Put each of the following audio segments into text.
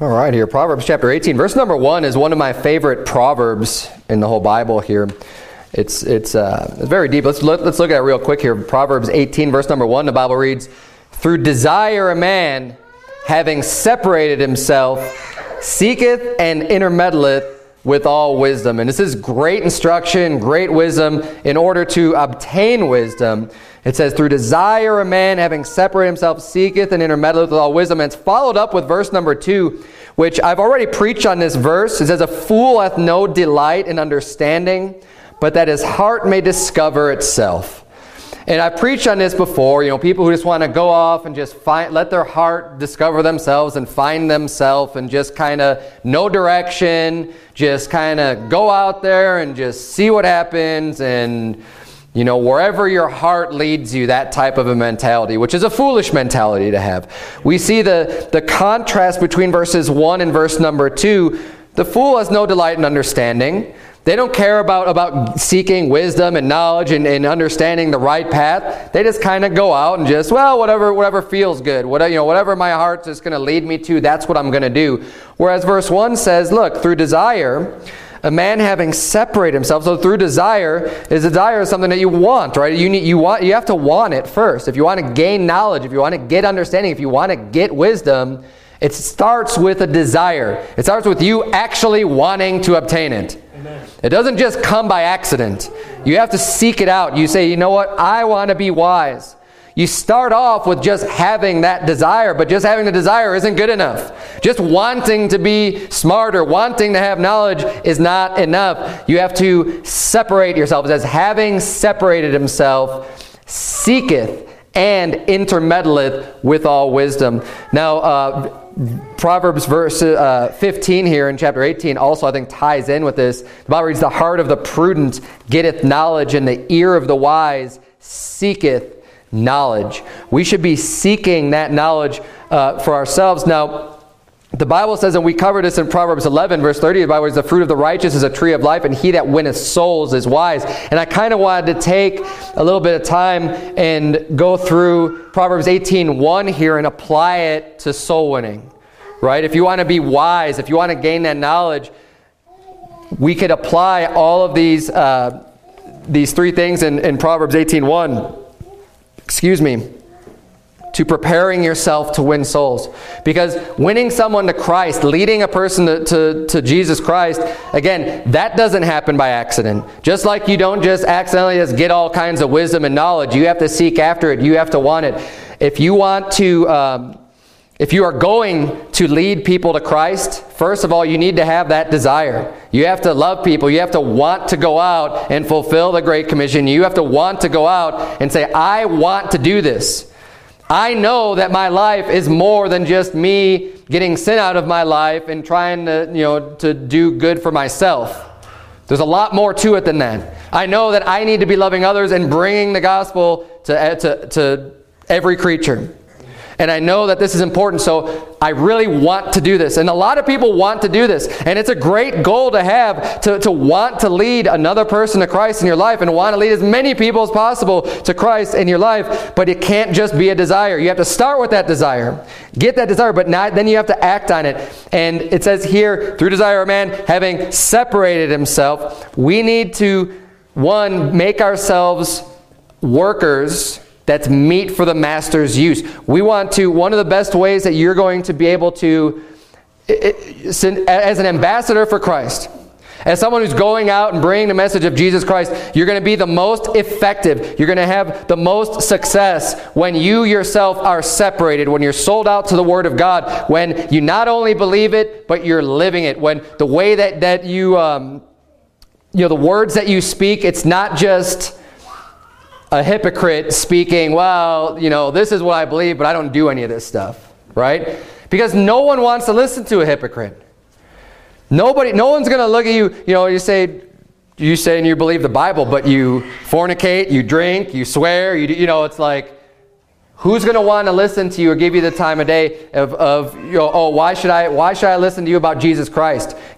All right, here, Proverbs chapter 18. Verse number 1 is one of my favorite proverbs in the whole Bible here. It's very deep. Let's look at it real quick here. Proverbs 18, verse number 1, the Bible reads, "Through desire a man, having separated himself, seeketh and intermeddleth with all wisdom." And this is great instruction, great wisdom in order to obtain wisdom. It says, "Through desire a man, having separated himself, seeketh and intermeddleth with all wisdom." And it's followed up with verse number 2, which I've already preached on this verse. It says, "A fool hath no delight in understanding, but that his heart may discover itself." And I've preached on this before, people who just want to go off and just let their heart discover themselves and find themselves and just kind of no direction, just kind of go out there and just see what happens and, wherever your heart leads you, that type of a mentality, which is a foolish mentality to have. We see the contrast between verses 1 and verse number 2. The fool has no delight in understanding. They don't care about seeking wisdom and knowledge and understanding the right path. They just kind of go out and just, whatever feels good. Whatever my heart's just going to lead me to, that's what I'm going to do. Whereas verse 1 says, look, through desire, a man having separated himself. So through desire is something that you want, right? You have to want it first. If you want to gain knowledge, if you want to get understanding, if you want to get wisdom, it starts with a desire. It starts with you actually wanting to obtain it. Amen. It doesn't just come by accident. You have to seek it out. You say, you know what? I want to be wise. You start off with just having that desire, but just having the desire isn't good enough. Just wanting to be smarter, wanting to have knowledge is not enough. You have to separate yourself. It says, having separated himself, seeketh and intermeddleth with all wisdom. Now, Proverbs verse 15 here in chapter 18 also I think ties in with this. The Bible reads, "The heart of the prudent getteth knowledge, and the ear of the wise seeketh knowledge." We should be seeking that knowledge for ourselves. Now, the Bible says, and we covered this in Proverbs 11, verse 30, the Bible says, "The fruit of the righteous is a tree of life, and he that winneth souls is wise." And I kind of wanted to take a little bit of time and go through Proverbs 18:1 here and apply it to soul winning, right? If you want to be wise, if you want to gain that knowledge, we could apply all of these three things in Proverbs 18:1, to preparing yourself to win souls. Because winning someone to Christ, leading a person to Jesus Christ, again, that doesn't happen by accident. Just like you don't just accidentally just get all kinds of wisdom and knowledge. You have to seek after it. You have to want it. If you are going to lead people to Christ, first of all, you need to have that desire. You have to love people. You have to want to go out and fulfill the Great Commission. You have to want to go out and say, I want to do this. I know that my life is more than just me getting sin out of my life and trying to do good for myself. There's a lot more to it than that. I know that I need to be loving others and bringing the gospel to every creature. And I know that this is important, so I really want to do this. And a lot of people want to do this. And it's a great goal to have, to want to lead another person to Christ in your life and want to lead as many people as possible to Christ in your life. But it can't just be a desire. You have to start with that desire. Get that desire, but then you have to act on it. And it says here, through desire of man, having separated himself, we need to, one, make ourselves workers that's meet for the master's use. We want to, one of the best ways that you're going to be able to, as an ambassador for Christ, as someone who's going out and bringing the message of Jesus Christ, you're going to be the most effective. You're going to have the most success when you yourself are separated, when you're sold out to the Word of God, when you not only believe it, but you're living it. When the way that you, the words that you speak, it's not just a hypocrite speaking, this is what I believe, but I don't do any of this stuff, right? Because no one wants to listen to a hypocrite. No one's going to look at you, you say and you believe the Bible, but you fornicate, you drink, you swear, it's like, who's going to want to listen to you or give you the time of day of why should I listen to you about Jesus Christ?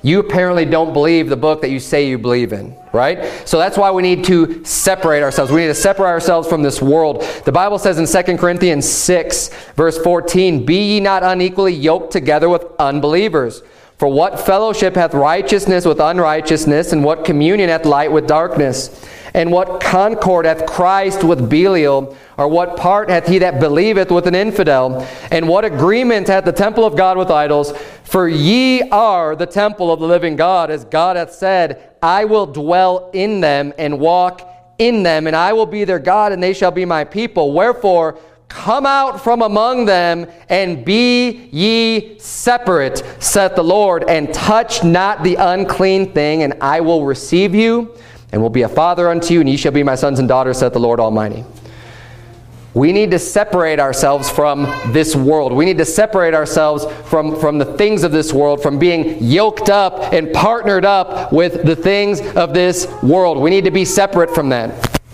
you apparently don't believe the book that you say you believe in, right? So that's why we need to separate ourselves. We need to separate ourselves from this world. The Bible says in 2 Corinthians 6, verse 14, "Be ye not unequally yoked together with unbelievers. For what fellowship hath righteousness with unrighteousness, and what communion hath light with darkness? And what concord hath Christ with Belial? Or what part hath he that believeth with an infidel? And what agreement hath the temple of God with idols? For ye are the temple of the living God, as God hath said, I will dwell in them and walk in them, and I will be their God, and they shall be my people. Wherefore, come out from among them, and be ye separate, saith the Lord, and touch not the unclean thing, and I will receive you, and will be a father unto you, and ye shall be my sons and daughters, saith the Lord Almighty." We need to separate ourselves from this world. We need to separate ourselves from the things of this world, from being yoked up and partnered up with the things of this world. We need to be separate from that.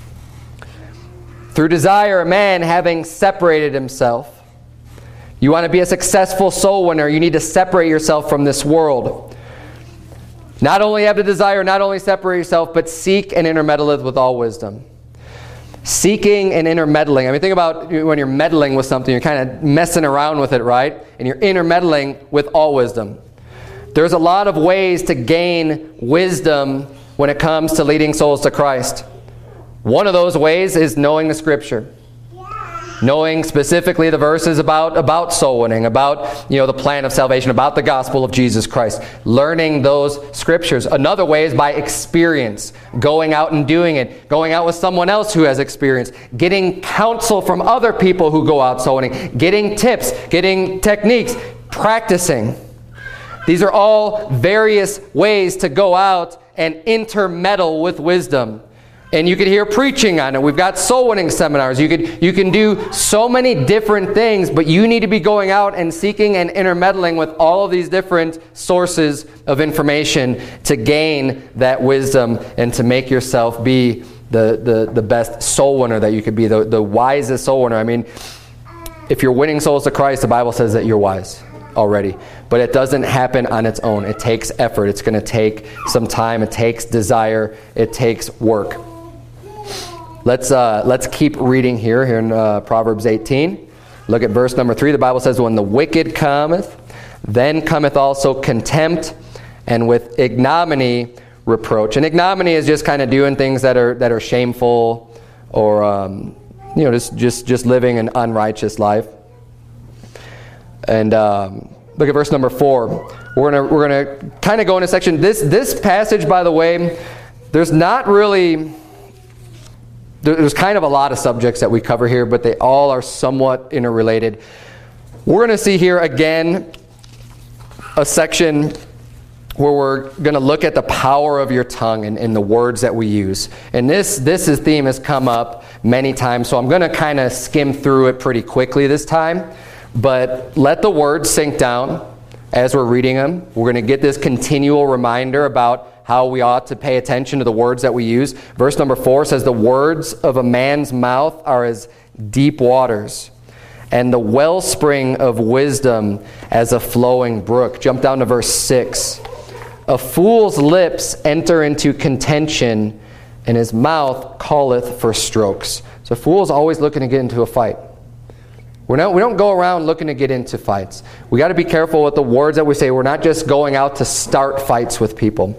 Through desire, a man having separated himself. You want to be a successful soul winner, you need to separate yourself from this world. Not only have the desire, not only separate yourself, but seek and intermeddle with all wisdom. Seeking and intermeddling. I mean, think about when you're meddling with something, you're kind of messing around with it, right? And you're intermeddling with all wisdom. There's a lot of ways to gain wisdom when it comes to leading souls to Christ. One of those ways is knowing the Scripture. Knowing specifically the verses about soul winning, about the plan of salvation, about the gospel of Jesus Christ. Learning those Scriptures. Another way is by experience. Going out and doing it. Going out with someone else who has experience. Getting counsel from other people who go out soul winning. Getting tips. Getting techniques. Practicing. These are all various ways to go out and intermeddle with wisdom. And you could hear preaching on it. We've got soul winning seminars. You can do so many different things, but you need to be going out and seeking and intermeddling with all of these different sources of information to gain that wisdom and to make yourself be the best soul winner that you could be, the wisest soul winner. I mean, if you're winning souls to Christ, the Bible says that you're wise already. But it doesn't happen on its own. It takes effort. It's going to take some time. It takes desire. It takes work. Let's keep reading here in Proverbs 18. Look at verse number 3. The Bible says, "When the wicked cometh, then cometh also contempt, and with ignominy reproach." And ignominy is just kind of doing things that are shameful, or just living an unrighteous life. And look at verse number 4. We're gonna kind of go into section. This passage, by the way, there's kind of a lot of subjects that we cover here, but they all are somewhat interrelated. We're going to see here again a section where we're going to look at the power of your tongue and the words that we use. And this theme has come up many times, so I'm going to kind of skim through it pretty quickly this time. But let the words sink down as we're reading them. We're going to get this continual reminder about how we ought to pay attention to the words that we use. Verse number 4 says, "The words of a man's mouth are as deep waters, and the wellspring of wisdom as a flowing brook." Jump down to verse 6. "A fool's lips enter into contention, and his mouth calleth for strokes." So a fool is always looking to get into a fight. We don't go around looking to get into fights. We got to be careful with the words that we say. We're not just going out to start fights with people.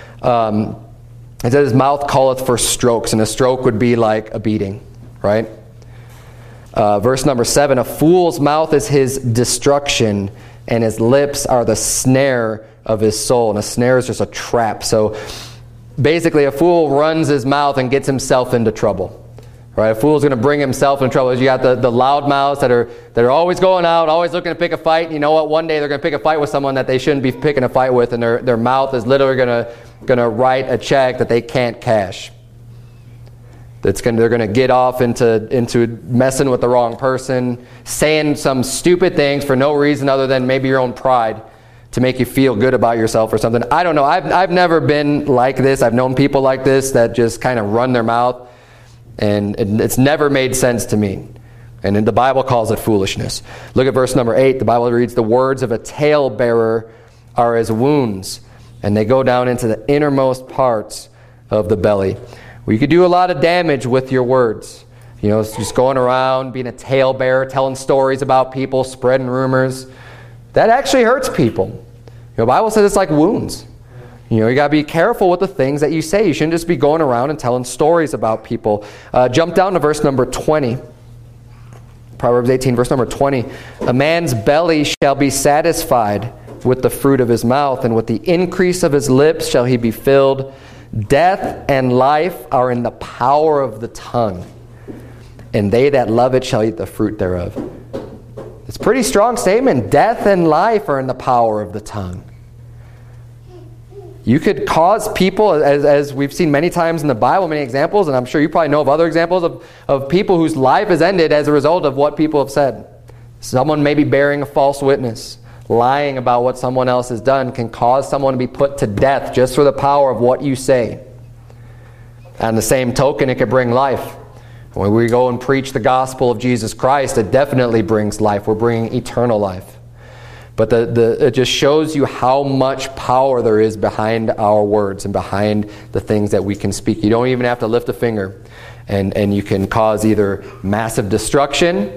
It says his mouth calleth for strokes, and a stroke would be like a beating, right? Verse number 7, "A fool's mouth is his destruction, and his lips are the snare of his soul." And a snare is just a trap. So basically a fool runs his mouth and gets himself into trouble. Right? A fool's going to bring himself in trouble. You got the loud mouths that are always going out, always looking to pick a fight. You know what? One day they're going to pick a fight with someone that they shouldn't be picking a fight with, and their mouth is literally going to write a check that they can't cash. They're going to get off into messing with the wrong person, saying some stupid things for no reason other than maybe your own pride to make you feel good about yourself or something. I don't know. I've never been like this. I've known people like this that just kind of run their mouth. And it's never made sense to me. And the Bible calls it foolishness. Look at verse number 8. The Bible reads, "The words of a talebearer are as wounds, and they go down into the innermost parts of the belly. Well, you could do a lot of damage with your words. You know, just going around, being a talebearer, telling stories about people, spreading rumors. That actually hurts people. You know, the Bible says it's like wounds. You know, you got to be careful with the things that you say. You shouldn't just be going around and telling stories about people. Jump down to verse number 20. Proverbs 18, verse number 20. A man's belly shall be satisfied with the fruit of his mouth, and with the increase of his lips shall he be filled. Death and life are in the power of the tongue, and they that love it shall eat the fruit thereof. It's a pretty strong statement. Death and life are in the power of the tongue. You could cause people, as we've seen many times in the Bible, many examples, and I'm sure you probably know of other examples of people whose life is ended as a result of what people have said. Someone maybe bearing a false witness, lying about what someone else has done, can cause someone to be put to death just for the power of what you say. On the same token, it could bring life. When we go and preach the gospel of Jesus Christ, it definitely brings life. We're bringing eternal life. But it just shows you how much power there is behind our words and behind the things that we can speak. You don't even have to lift a finger, and you can cause either massive destruction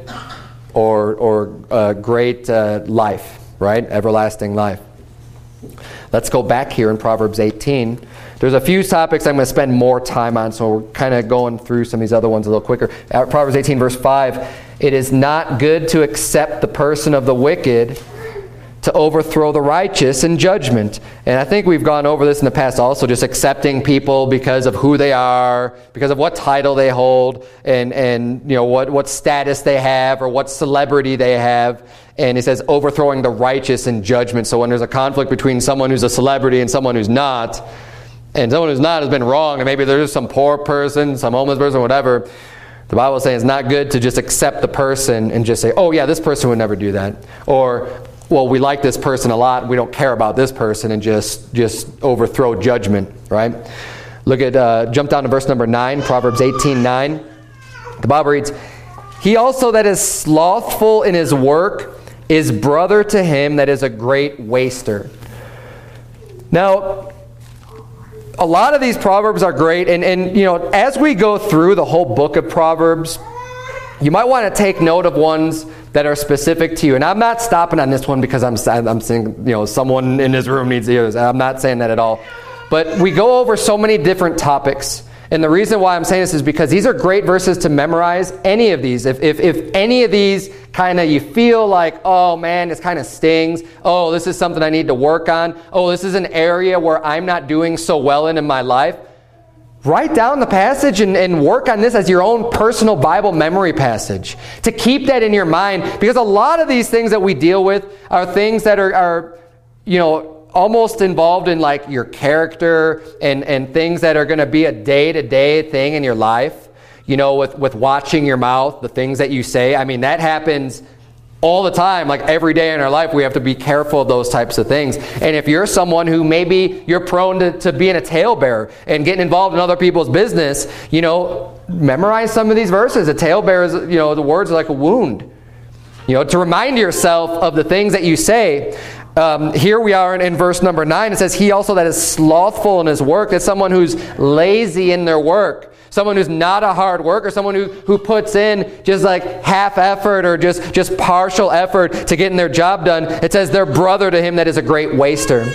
or great life, right? Everlasting life. Let's go back here in Proverbs 18. There's a few topics I'm going to spend more time on, so we're kind of going through some of these other ones a little quicker. Proverbs 18, verse 5. It is not good to accept the person of the wicked, to overthrow the righteous in judgment. And I think we've gone over this in the past also, just accepting people because of who they are, because of what title they hold, and you know what status they have or what celebrity they have. And it says overthrowing the righteous in judgment. So when there's a conflict between someone who's a celebrity and someone who's not, and someone who's not has been wrong, and maybe there's some poor person, some homeless person, whatever, the Bible is saying it's not good to just accept the person and just say, oh yeah, this person would never do that. Or, well, we like this person a lot, we don't care about this person, and just overthrow judgment, right? Look at, jump down to verse number 9, Proverbs 18:9. The Bible reads, he also that is slothful in his work is brother to him that is a great waster. Now, a lot of these Proverbs are great, and you know, as we go through the whole book of Proverbs, you might want to take note of ones that are specific to you. And I'm not stopping on this one because I'm saying, you know, someone in this room needs to hear this. I'm not saying that at all. But we go over so many different topics. And the reason why I'm saying this is because these are great verses to memorize. Any of these. If any of these kind of you feel like, oh man, this kind of stings. Oh, this is something I need to work on. Oh, this is an area where I'm not doing so well in my life. Write down the passage and work on this as your own personal Bible memory passage. To keep that in your mind. Because a lot of these things that we deal with are things that are you know, almost involved in like your character and things that are going to be a day-to-day thing in your life. You know, with watching your mouth, the things that you say. I mean, that happens all the time. Like every day in our life, we have to be careful of those types of things. And if you're someone who maybe you're prone to being a talebearer and getting involved in other people's business, you know, memorize some of these verses. A talebearer is, you know, the words are like a wound. You know, to remind yourself of the things that you say. Here we are in verse number 9. It says, he also that is slothful in his work. That's someone who's lazy in their work. Someone who's not a hard worker. Someone who puts in just like half effort or just partial effort to getting their job done. It says they're brother to him that is a great waster.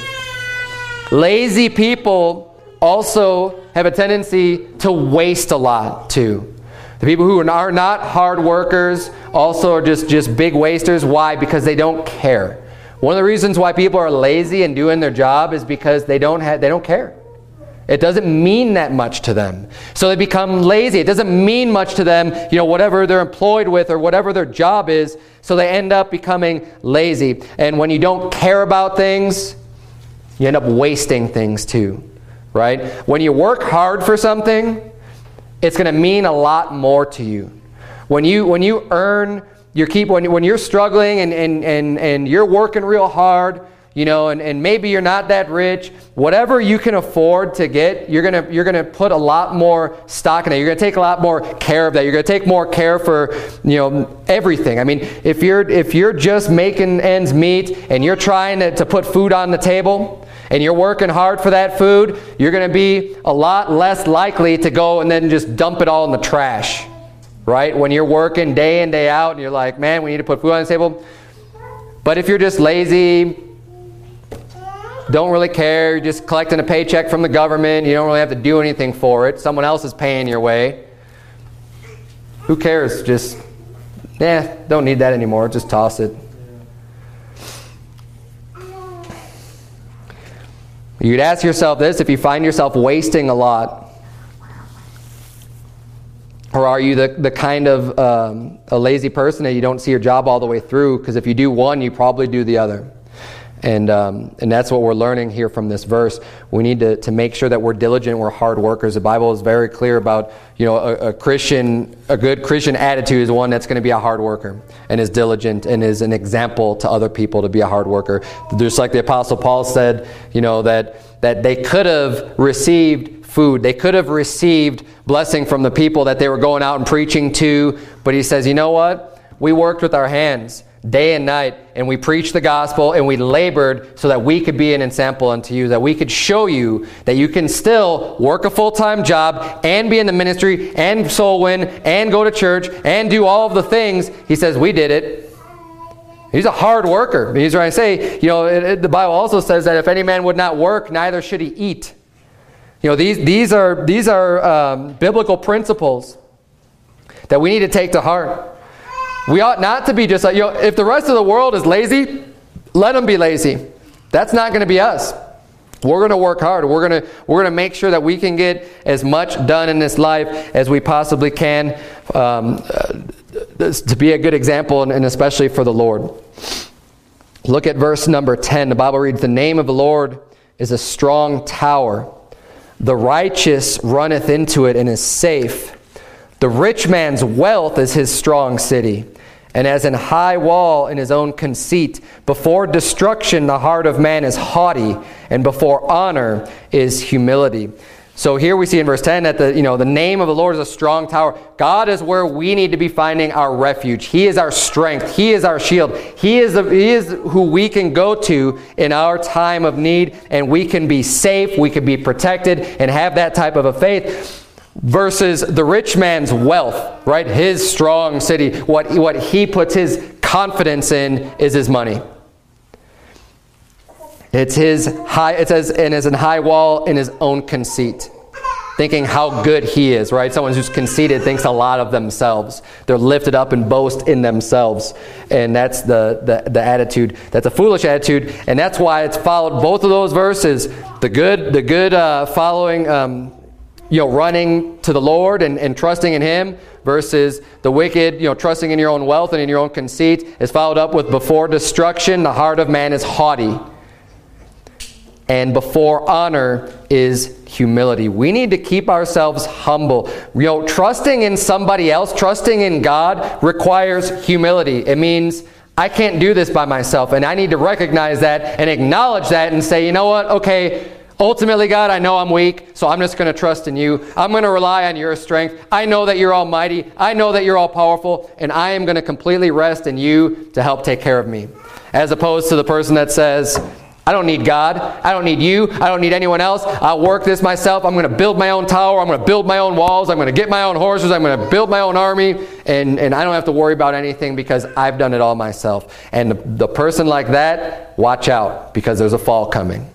Lazy people also have a tendency to waste a lot too. The people who are not hard workers also are just big wasters. Why? Because they don't care. One of the reasons why people are lazy and doing their job is because they don't care. It doesn't mean that much to them. So they become lazy. It doesn't mean much to them, you know, whatever they're employed with or whatever their job is. So they end up becoming lazy. And when you don't care about things, you end up wasting things too, right? When you work hard for something, it's going to mean a lot more to you. When you earn your keep, when you're struggling and you're working real hard, you know, and maybe you're not that rich, whatever you can afford to get, you're gonna put a lot more stock in it. You're gonna take a lot more care of that. You're gonna take more care for, you know, everything. I mean, if you're just making ends meet and you're trying to put food on the table and you're working hard for that food, you're going to be a lot less likely to go and then just dump it all in the trash, right? When you're working day in, day out, and you're like, man, we need to put food on the table. But if you're just lazy, don't really care, you're just collecting a paycheck from the government, you don't really have to do anything for it, someone else is paying your way, who cares? Just, don't need that anymore, just toss it. You'd ask yourself this: if you find yourself wasting a lot, or are you the kind of a lazy person that you don't see your job all the way through? Because if you do one, you probably do the other. And that's what we're learning here from this verse. We need to make sure that we're diligent, we're hard workers. The Bible is very clear about, a good Christian attitude is one that's going to be a hard worker and is diligent and is an example to other people to be a hard worker. Just like the Apostle Paul said, that they could have received food. They could have received blessing from the people that they were going out and preaching to. But he says, you know what? We worked with our hands day and night, and we preached the gospel, and we labored so that we could be an example unto you, that we could show you that you can still work a full-time job and be in the ministry and soul win and go to church and do all of the things. He says, we did it. He's a hard worker. He's trying to say, the Bible also says that if any man would not work, neither should he eat. These are biblical principles that we need to take to heart. We ought not to be just like, if the rest of the world is lazy, let them be lazy. That's not going to be us. We're going to work hard. We're going to make sure that we can get as much done in this life as we possibly can to be a good example, and especially for the Lord. Look at verse number 10. The Bible reads, the name of the Lord is a strong tower. The righteous runneth into it and is safe. The rich man's wealth is his strong city, and as an high wall in his own conceit. Before destruction the heart of man is haughty, and before honor is humility. So here we see in verse 10 that the name of the Lord is a strong tower. God is where we need to be finding our refuge. He is our strength. He is our shield. He is who we can go to in our time of need, and we can be safe, we can be protected, and have that type of a faith. Versus the rich man's wealth, right? His strong city. What he puts his confidence in is his money. It says, and is an high wall in his own conceit. Thinking how good he is, right? Someone who's conceited thinks a lot of themselves. They're lifted up and boast in themselves. And that's the attitude. That's a foolish attitude. And that's why it's followed both of those verses. The good following running to the Lord and trusting in Him, versus the wicked, trusting in your own wealth and in your own conceit, is followed up with before destruction, the heart of man is haughty, and before honor is humility. We need to keep ourselves humble. Trusting in somebody else, trusting in God requires humility. It means I can't do this by myself, and I need to recognize that and acknowledge that and say, you know what, okay, ultimately, God, I know I'm weak, so I'm just going to trust in you. I'm going to rely on your strength. I know that you're almighty. I know that you're all powerful, and I am going to completely rest in you to help take care of me. As opposed to the person that says, I don't need God. I don't need you. I don't need anyone else. I'll work this myself. I'm going to build my own tower. I'm going to build my own walls. I'm going to get my own horses. I'm going to build my own army, and I don't have to worry about anything because I've done it all myself. And the person like that, watch out, because there's a fall coming.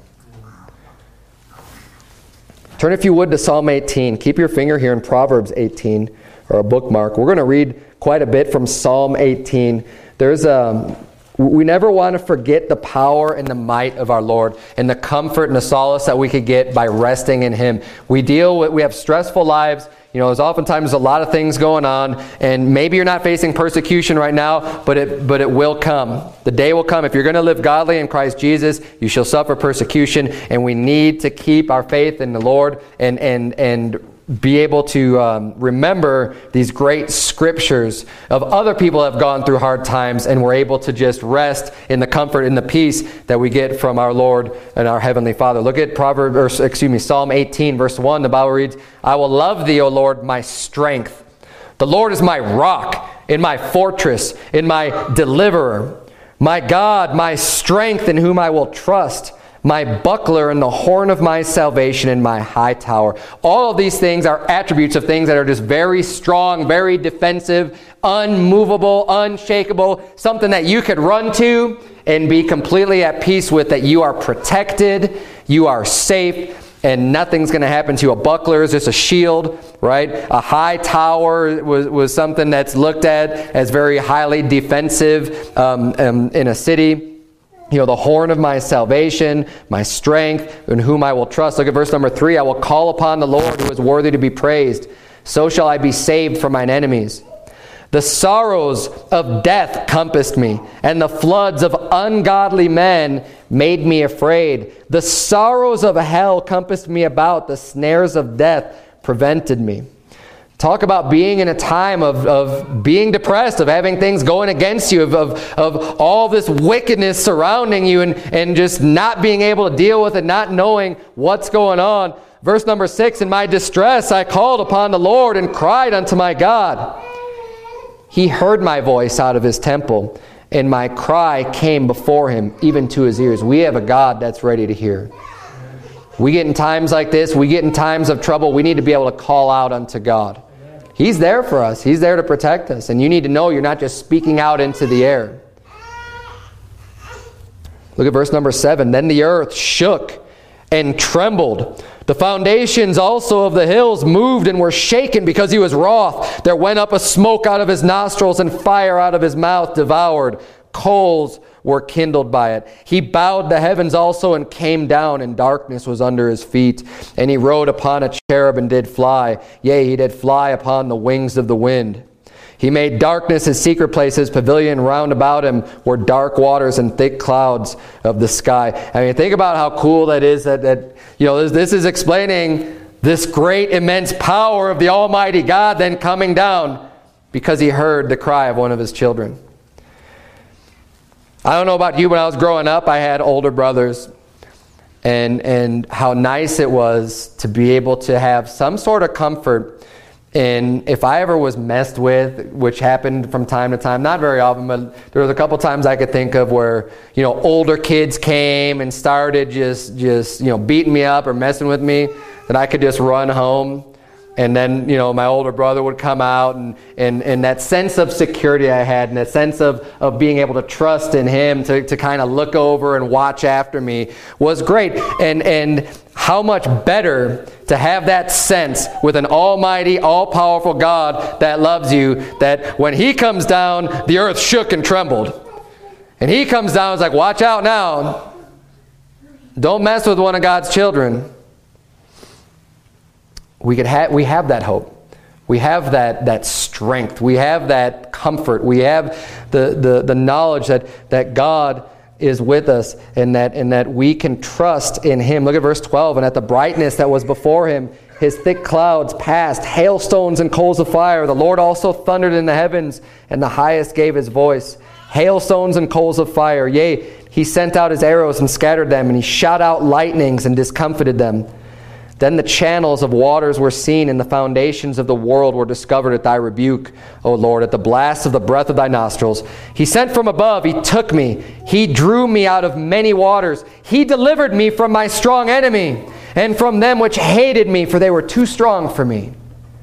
Turn, if you would, to Psalm 18. Keep your finger here in Proverbs 18, or a bookmark. We're going to read quite a bit from Psalm 18. We never want to forget the power and the might of our Lord and the comfort and the solace that we could get by resting in Him. We have stressful lives. There's oftentimes a lot of things going on, and maybe you're not facing persecution right now, but it will come. The day will come. If you're going to live godly in Christ Jesus, you shall suffer persecution, and we need to keep our faith in the Lord and be able to remember these great scriptures of other people that have gone through hard times, and we're able to just rest in the comfort and the peace that we get from our Lord and our Heavenly Father. Look at Psalm 18, verse 1. The Bible reads, I will love thee, O Lord, my strength. The Lord is my rock and my fortress and my deliverer. My God, my strength, in whom I will trust. my buckler and the horn of my salvation and my high tower. All of these things are attributes of things that are just very strong, very defensive, unmovable, unshakable, something that you could run to and be completely at peace with, that you are protected, you are safe, and nothing's going to happen to you. A buckler is just a shield, right? A high tower was something that's looked at as very highly defensive in a city. The horn of my salvation, my strength, in whom I will trust. Look at verse number 3. I will call upon the Lord who is worthy to be praised. So shall I be saved from mine enemies. The sorrows of death compassed me, and the floods of ungodly men made me afraid. The sorrows of hell compassed me about. The snares of death prevented me. Talk about being in a time of being depressed, of having things going against you, of all this wickedness surrounding you, and just not being able to deal with it, not knowing what's going on. Verse number 6, in my distress I called upon the Lord and cried unto my God. He heard my voice out of his temple, and my cry came before him, even to his ears. We have a God that's ready to hear. We get in times like this, we get in times of trouble, we need to be able to call out unto God. He's there for us. He's there to protect us. And you need to know you're not just speaking out into the air. Look at verse number 7. Then the earth shook and trembled. The foundations also of the hills moved and were shaken because he was wroth. There went up a smoke out of his nostrils, and fire out of his mouth devoured. Coals were kindled by it. He bowed the heavens also and came down, and darkness was under his feet. And he rode upon a cherub and did fly. Yea, he did fly upon the wings of the wind. He made darkness his secret place. His pavilion round about him were dark waters and thick clouds of the sky. I mean, think about how cool that is. That this is explaining this great, immense power of the Almighty God then coming down because he heard the cry of one of his children. I don't know about you, when I was growing up, I had older brothers, and how nice it was to be able to have some sort of comfort. And if I ever was messed with, which happened from time to time, not very often, but there was a couple times I could think of where, older kids came and started just beating me up or messing with me, that I could just run home. And then, my older brother would come out, and that sense of security I had, and that sense of being able to trust in him to kind of look over and watch after me was great. And how much better to have that sense with an almighty, all-powerful God that loves you, that when he comes down, the earth shook and trembled. And he comes down, it's like, watch out now. Don't mess with one of God's children. We have that hope. We have that strength. We have that comfort. We have the knowledge that God is with us, and that we can trust in him. Look at verse 12. And at the brightness that was before him, his thick clouds passed, hailstones and coals of fire. The Lord also thundered in the heavens, and the highest gave his voice. Hailstones and coals of fire. Yea, he sent out his arrows and scattered them, and he shot out lightnings and discomfited them. Then the channels of waters were seen, and the foundations of the world were discovered at thy rebuke, O Lord, at the blast of the breath of thy nostrils. He sent from above, he took me. He drew me out of many waters. He delivered me from my strong enemy, and from them which hated me, for they were too strong for me.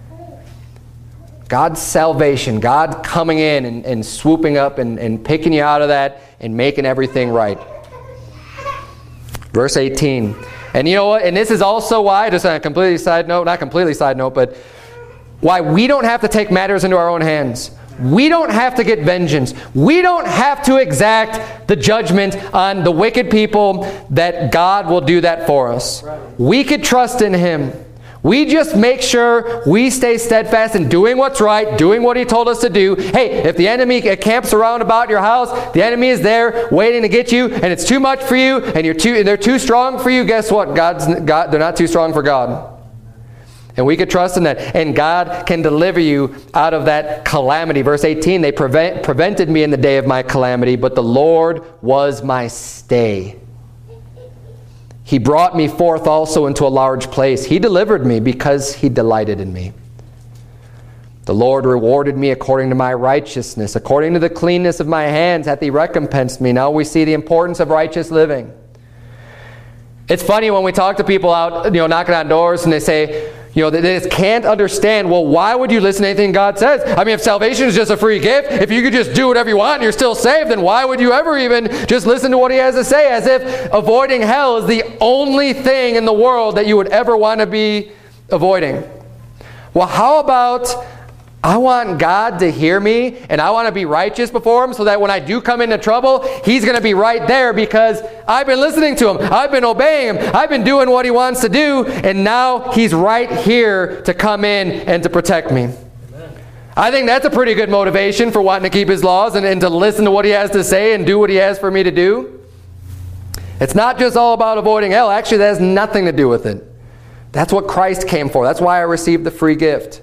God's salvation, God coming in and swooping up and picking you out of that and making everything right. Verse 18. And you know what? And this is also why, just on a completely side note, not completely side note, but why we don't have to take matters into our own hands. We don't have to get vengeance. We don't have to exact the judgment on the wicked people, that God will do that for us. Right. We could trust in him. We just make sure we stay steadfast in doing what's right, doing what he told us to do. Hey, if the enemy camps around about your house, the enemy is there waiting to get you, and it's too much for you, and they're too strong for you, guess what? They're not too strong for God. And we could trust in that. And God can deliver you out of that calamity. Verse 18, they prevented me in the day of my calamity, but the Lord was my stay. He brought me forth also into a large place. He delivered me because he delighted in me. The Lord rewarded me according to my righteousness. According to the cleanness of my hands hath he recompensed me. Now we see the importance of righteous living. It's funny when we talk to people out, knocking on doors, and they say, they just can't understand, well, why would you listen to anything God says? I mean, if salvation is just a free gift, if you could just do whatever you want and you're still saved, then why would you ever even just listen to what he has to say? As if avoiding hell is the only thing in the world that you would ever want to be avoiding. Well, how about I want God to hear me, and I want to be righteous before him so that when I do come into trouble, he's going to be right there because I've been listening to him. I've been obeying him. I've been doing what he wants to do, and now he's right here to come in and to protect me. Amen. I think that's a pretty good motivation for wanting to keep his laws and to listen to what he has to say and do what he has for me to do. It's not just all about avoiding hell. Actually, that has nothing to do with it. That's what Christ came for. That's why I received the free gift.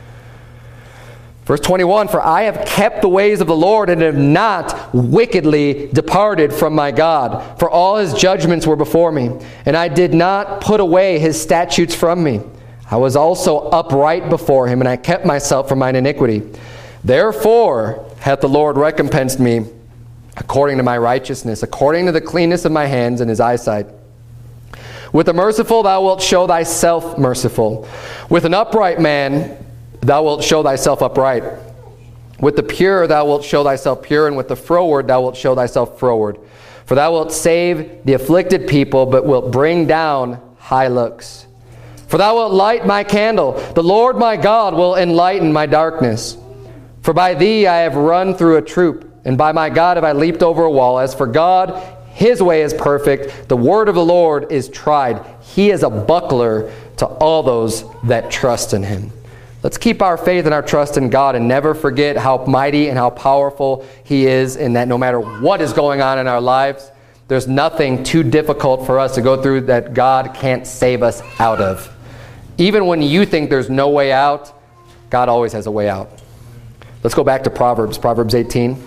Verse 21, for I have kept the ways of the Lord and have not wickedly departed from my God. For all his judgments were before me, and I did not put away his statutes from me. I was also upright before him, and I kept myself from mine iniquity. Therefore hath the Lord recompensed me according to my righteousness, according to the cleanness of my hands in his eyesight. With the merciful thou wilt show thyself merciful. With an upright man thou wilt show thyself upright. With the pure thou wilt show thyself pure, and with the froward thou wilt show thyself froward. For thou wilt save the afflicted people, but wilt bring down high looks. For thou wilt light my candle. The Lord my God will enlighten my darkness. For by thee I have run through a troop, and by my God have I leaped over a wall. As for God, his way is perfect. The word of the Lord is tried. He is a buckler to all those that trust in him. Let's keep our faith and our trust in God and never forget how mighty and how powerful he is, and that no matter what is going on in our lives, there's nothing too difficult for us to go through that God can't save us out of. Even when you think there's no way out, God always has a way out. Let's go back to Proverbs, Proverbs 18.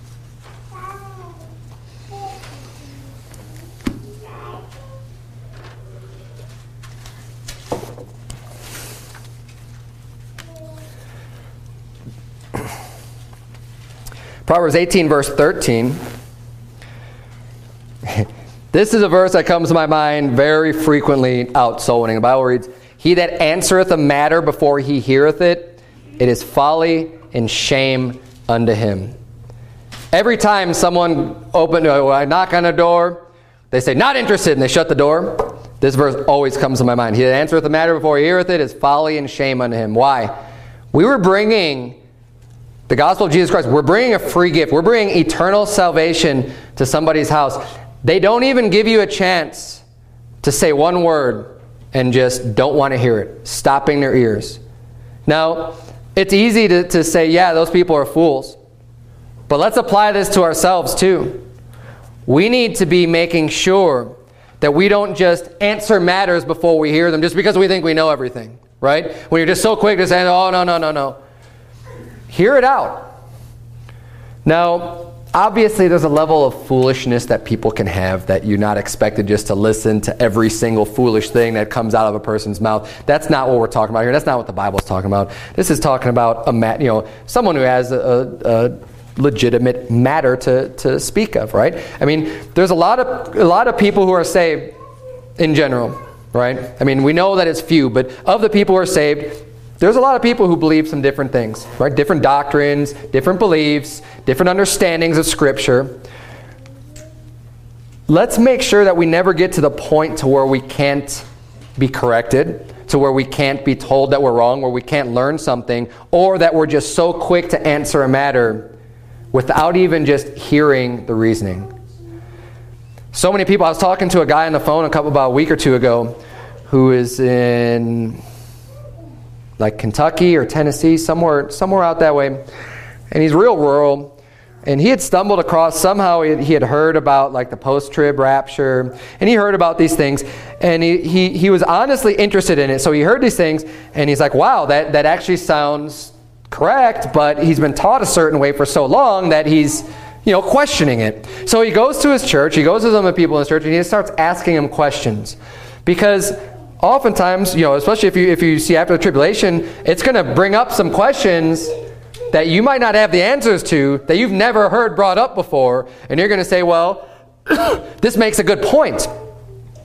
Proverbs 18, verse 13. This is a verse that comes to my mind very frequently out soul winning. The Bible reads, he that answereth a matter before he heareth it, it is folly and shame unto him. Every time someone I knock on a door, they say, not interested, and they shut the door. This verse always comes to my mind. He that answereth a matter before he heareth it is folly and shame unto him. Why? We were bringing the gospel of Jesus Christ. We're bringing a free gift. We're bringing eternal salvation to somebody's house. They don't even give you a chance to say one word and just don't want to hear it, stopping their ears. Now, it's easy to say, yeah, those people are fools. But let's apply this to ourselves too. We need to be making sure that we don't just answer matters before we hear them just because we think we know everything, right? When you're just so quick to say, oh, no. Hear it out. Now, obviously there's a level of foolishness that people can have that you're not expected just to listen to every single foolish thing that comes out of a person's mouth. That's not what we're talking about here. That's not what the Bible's talking about. This is talking about someone who has a legitimate matter to speak of, right? I mean, there's a lot of people who are saved in general, right? I mean, we know that it's few, but of the people who are saved, there's a lot of people who believe some different things, right? Different doctrines, different beliefs, different understandings of Scripture. Let's make sure that we never get to the point to where we can't be corrected, to where we can't be told that we're wrong, where we can't learn something, or that we're just so quick to answer a matter without even just hearing the reasoning. So many people, I was talking to a guy on the phone about a week or two ago who is in like Kentucky or Tennessee, somewhere out that way. And he's real rural. And he had stumbled across, somehow he had heard about like the post-trib rapture. And he heard about these things. And he was honestly interested in it. So he heard these things and he's like, wow, that actually sounds correct. But he's been taught a certain way for so long that he's questioning it. So he goes to his church, he goes to some of the people in his church, and he starts asking them questions. Because oftentimes, especially if you see after the tribulation, it's going to bring up some questions that you might not have the answers to, that you've never heard brought up before, and you're going to say, well, this makes a good point.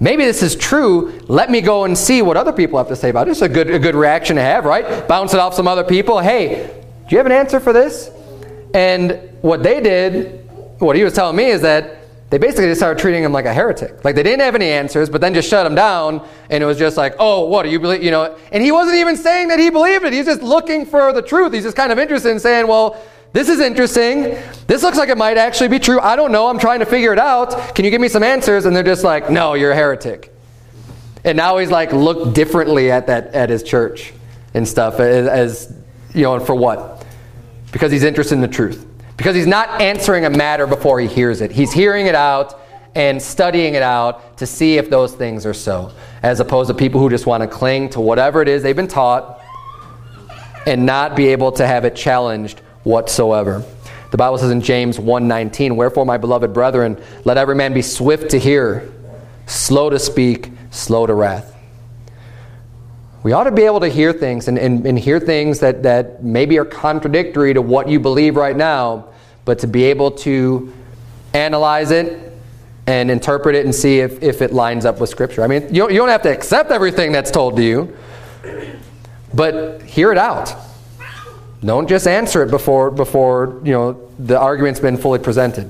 maybe this is true. Let me go and see what other people have to say about it. It's a good reaction to have, right? Bounce it off some other people. Hey, do you have an answer for this? And what they did, what he was telling me is that they basically just started treating him like a heretic. Like they didn't have any answers, but then just shut him down. And it was just like, oh, what do you believe? And he wasn't even saying that he believed it. He's just looking for the truth. He's just kind of interested in saying, well, this is interesting. This looks like it might actually be true. I don't know. I'm trying to figure it out. Can you give me some answers? And they're just like, no, you're a heretic. And now he's like looked differently at his church and stuff as for what? Because he's interested in the truth. Because he's not answering a matter before he hears it. He's hearing it out and studying it out to see if those things are so. As opposed to people who just want to cling to whatever it is they've been taught and not be able to have it challenged whatsoever. The Bible says in James 1:19, "Wherefore, my beloved brethren, let every man be swift to hear, slow to speak, slow to wrath." We ought to be able to hear things and hear things that maybe are contradictory to what you believe right now, but to be able to analyze it and interpret it and see if it lines up with Scripture. I mean, you don't have to accept everything that's told to you, but hear it out. Don't just answer it before the argument's been fully presented.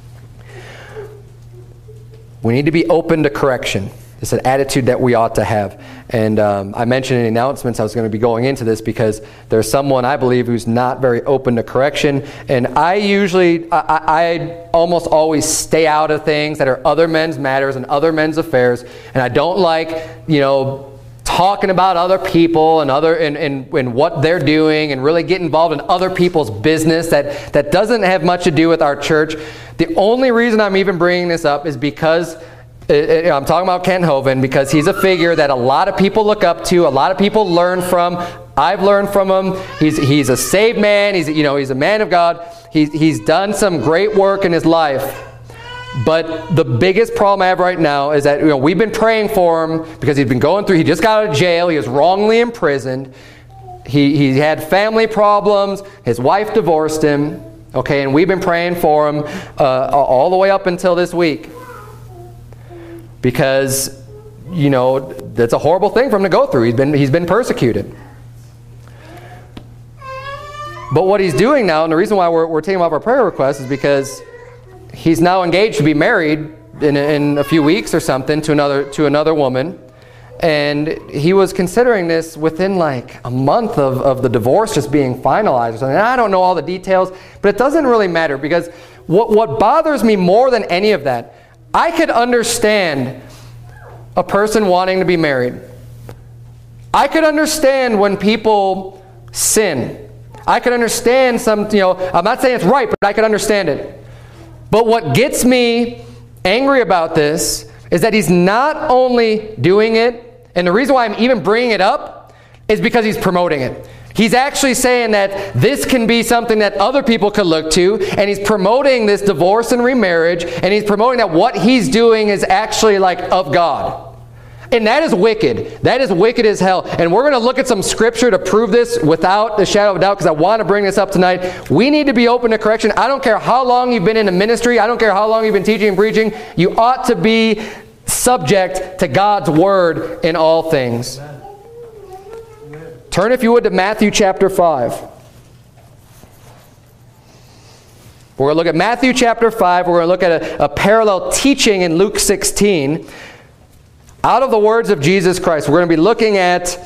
We need to be open to correction. It's an attitude that we ought to have. And I mentioned in the announcements I was going to be going into this because there's someone I believe who's not very open to correction. And I almost always stay out of things that are other men's matters and other men's affairs. And I don't like, talking about other people and what they're doing and really get involved in other people's business that doesn't have much to do with our church. The only reason I'm even bringing this up is because I'm talking about Kent Hovind, because he's a figure that a lot of people look up to, a lot of people learn from. I've learned from him. He's a saved man. He's a man of God. He's done some great work in his life. But the biggest problem I have right now is that we've been praying for him because he's been going through. He just got out of jail. He was wrongly imprisoned. He had family problems. His wife divorced him. Okay, and we've been praying for him all the way up until this week. Because, that's a horrible thing for him to go through. He's been persecuted. But what he's doing now, and the reason why we're taking up our prayer request is because he's now engaged to be married in a few weeks or something to another woman. And he was considering this within like a month of the divorce just being finalized or something. And I don't know all the details, but it doesn't really matter because what bothers me more than any of that, I could understand a person wanting to be married. I could understand when people sin. I could understand I'm not saying it's right, but I could understand it. But what gets me angry about this is that he's not only doing it, and the reason why I'm even bringing it up is because he's promoting it. He's actually saying that this can be something that other people could look to, and he's promoting this divorce and remarriage, and he's promoting that what he's doing is actually like of God. And that is wicked. That is wicked as hell. And we're going to look at some scripture to prove this without a shadow of a doubt because I want to bring this up tonight. We need to be open to correction. I don't care how long you've been in the ministry. I don't care how long you've been teaching and preaching. You ought to be subject to God's word in all things. Turn, if you would, to Matthew chapter 5. We're going to look at Matthew chapter 5. We're going to look at a parallel teaching in Luke 16. Out of the words of Jesus Christ, we're going to be looking at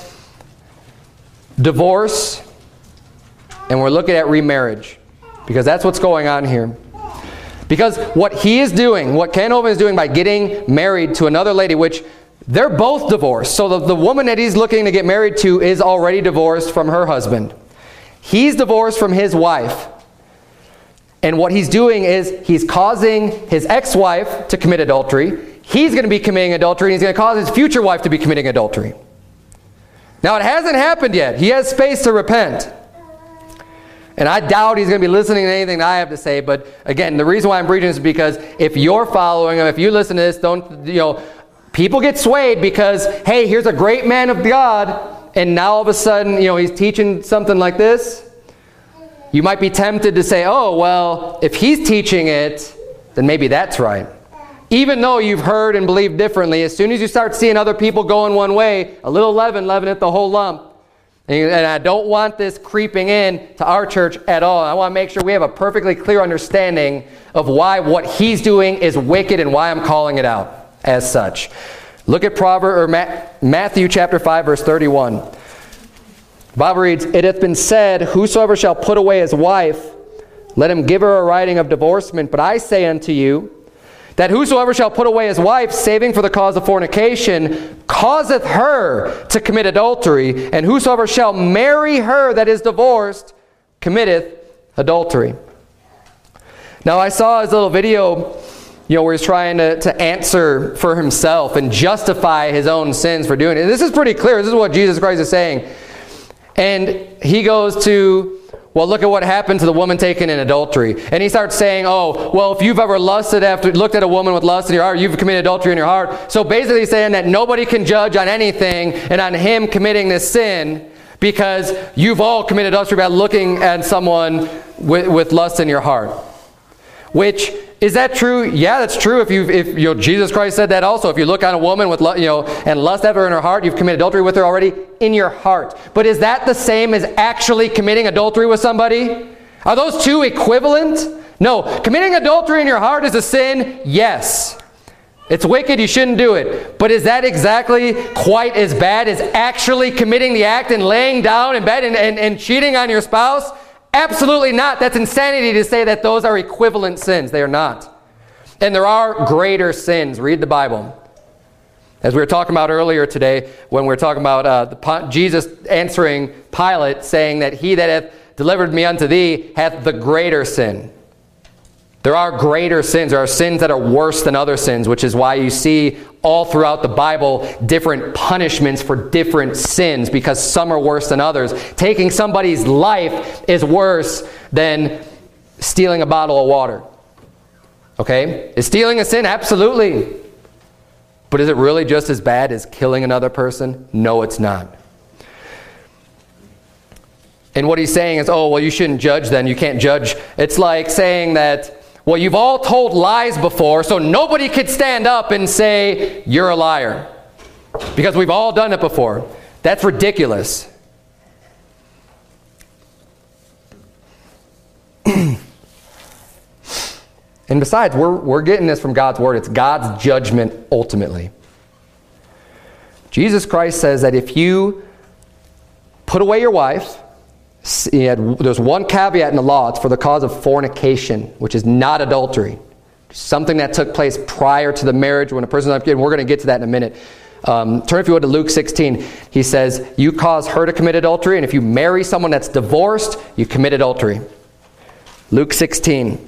divorce and we're looking at remarriage. Because that's what's going on here. Because what he is doing, what Kent Hovind is doing by getting married to another lady, which they're both divorced. So the woman that he's looking to get married to is already divorced from her husband. He's divorced from his wife. And what he's doing is he's causing his ex-wife to commit adultery. He's going to be committing adultery, and he's going to cause his future wife to be committing adultery. Now, it hasn't happened yet. He has space to repent. And I doubt he's going to be listening to anything that I have to say. But again, the reason why I'm preaching is because if you're following him, if you listen to this, people get swayed because, hey, here's a great man of God, and now all of a sudden, he's teaching something like this. You might be tempted to say, oh, well, if he's teaching it, then maybe that's right. even though you've heard and believed differently, as soon as you start seeing other people going one way, a little leaven leaveneth the whole lump. And I don't want this creeping in to our church at all. I want to make sure we have a perfectly clear understanding of why what he's doing is wicked and why I'm calling it out as such. Look at Matthew chapter 5, verse 31. The Bible reads, "It hath been said, whosoever shall put away his wife, let him give her a writing of divorcement. But I say unto you, that whosoever shall put away his wife, saving for the cause of fornication, causeth her to commit adultery, and whosoever shall marry her that is divorced, committeth adultery." Now I saw his little video, where he's trying to answer for himself and justify his own sins for doing it. This is pretty clear. This is what Jesus Christ is saying. And he goes to, well, look at what happened to the woman taken in adultery. And he starts saying, oh, well, if you've ever looked at a woman with lust in your heart, you've committed adultery in your heart. So basically saying that nobody can judge on anything and on him committing this sin because you've all committed adultery by looking at someone with lust in your heart. Which, is that true? Yeah, that's true. If Jesus Christ said that also. If you look on a woman with and lust after her in her heart, you've committed adultery with her already in your heart. But is that the same as actually committing adultery with somebody? Are those two equivalent? No. Committing adultery in your heart is a sin? Yes. It's wicked, you shouldn't do it. But is that exactly quite as bad as actually committing the act and laying down in bed and cheating on your spouse? Absolutely not. That's insanity to say that those are equivalent sins. They are not. And there are greater sins. Read the Bible. As we were talking about earlier today, when we were talking about Jesus answering Pilate, saying that he that hath delivered me unto thee hath the greater sin. There are greater sins. There are sins that are worse than other sins, which is why you see all throughout the Bible different punishments for different sins, because some are worse than others. Taking somebody's life is worse than stealing a bottle of water. Okay? Is stealing a sin? Absolutely. But is it really just as bad as killing another person? No, it's not. And what he's saying is, oh, well, you shouldn't judge then. You can't judge. It's like saying that, well, you've all told lies before, so nobody could stand up and say, you're a liar. Because we've all done it before. That's ridiculous. And besides, we're getting this from God's Word. It's God's judgment ultimately. Jesus Christ says that if you put away your wife, there's one caveat in the law. It's for the cause of fornication, which is not adultery. Something that took place prior to the marriage when a person's not. We're going to get to that in a minute. Turn, if you would, to Luke 16. He says, you cause her to commit adultery, and if you marry someone that's divorced, you commit adultery. Luke 16.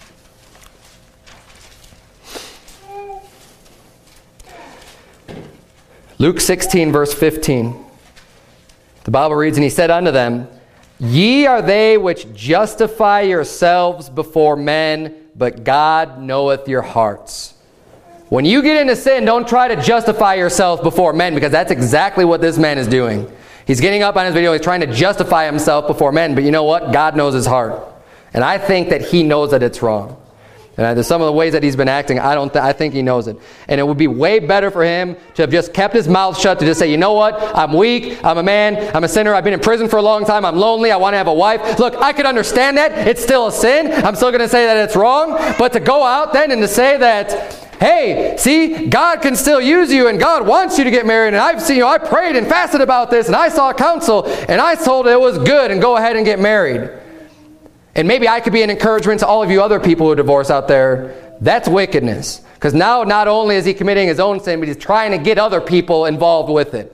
Luke 16, verse 15. The Bible reads, and he said unto them, ye are they which justify yourselves before men, but God knoweth your hearts. When you get into sin, don't try to justify yourself before men, because that's exactly what this man is doing. He's getting up on his video, he's trying to justify himself before men, but you know what? God knows his heart. And I think that he knows that it's wrong. And there's some of the ways that he's been acting, I think he knows it. And it would be way better for him to have just kept his mouth shut, to just say, you know what? I'm weak. I'm a man. I'm a sinner. I've been in prison for a long time. I'm lonely. I want to have a wife. Look, I can understand that. It's still a sin. I'm still going to say that it's wrong. But to go out then and to say that, hey, see, God can still use you and God wants you to get married. And I've seen I prayed and fasted about this and I saw counsel and I told it was good and go ahead and get married. And maybe I could be an encouragement to all of you other people who divorce out there. That's wickedness. Because now not only is he committing his own sin, but he's trying to get other people involved with it.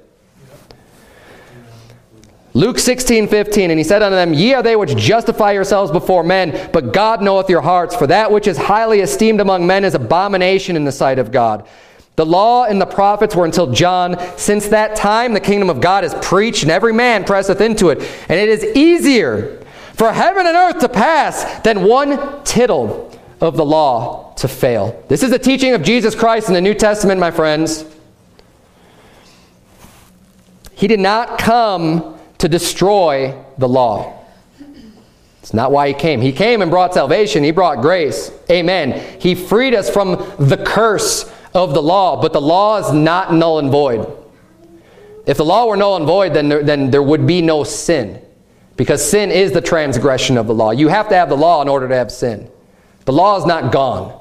Luke 16:15, and he said unto them, ye are they which justify yourselves before men, but God knoweth your hearts. For that which is highly esteemed among men is abomination in the sight of God. The law and the prophets were until John. Since that time the kingdom of God is preached, and every man presseth into it. And it is easier for heaven and earth to pass than one tittle of the law to fail. This is the teaching of Jesus Christ in the New Testament, my friends. He did not come to destroy the law. It's not why he came. He came and brought salvation. He brought grace. Amen. He freed us from the curse of the law, but the law is not null and void. If the law were null and void, then there would be no sin, because sin is the transgression of the law. You have to have the law in order to have sin. The law is not gone.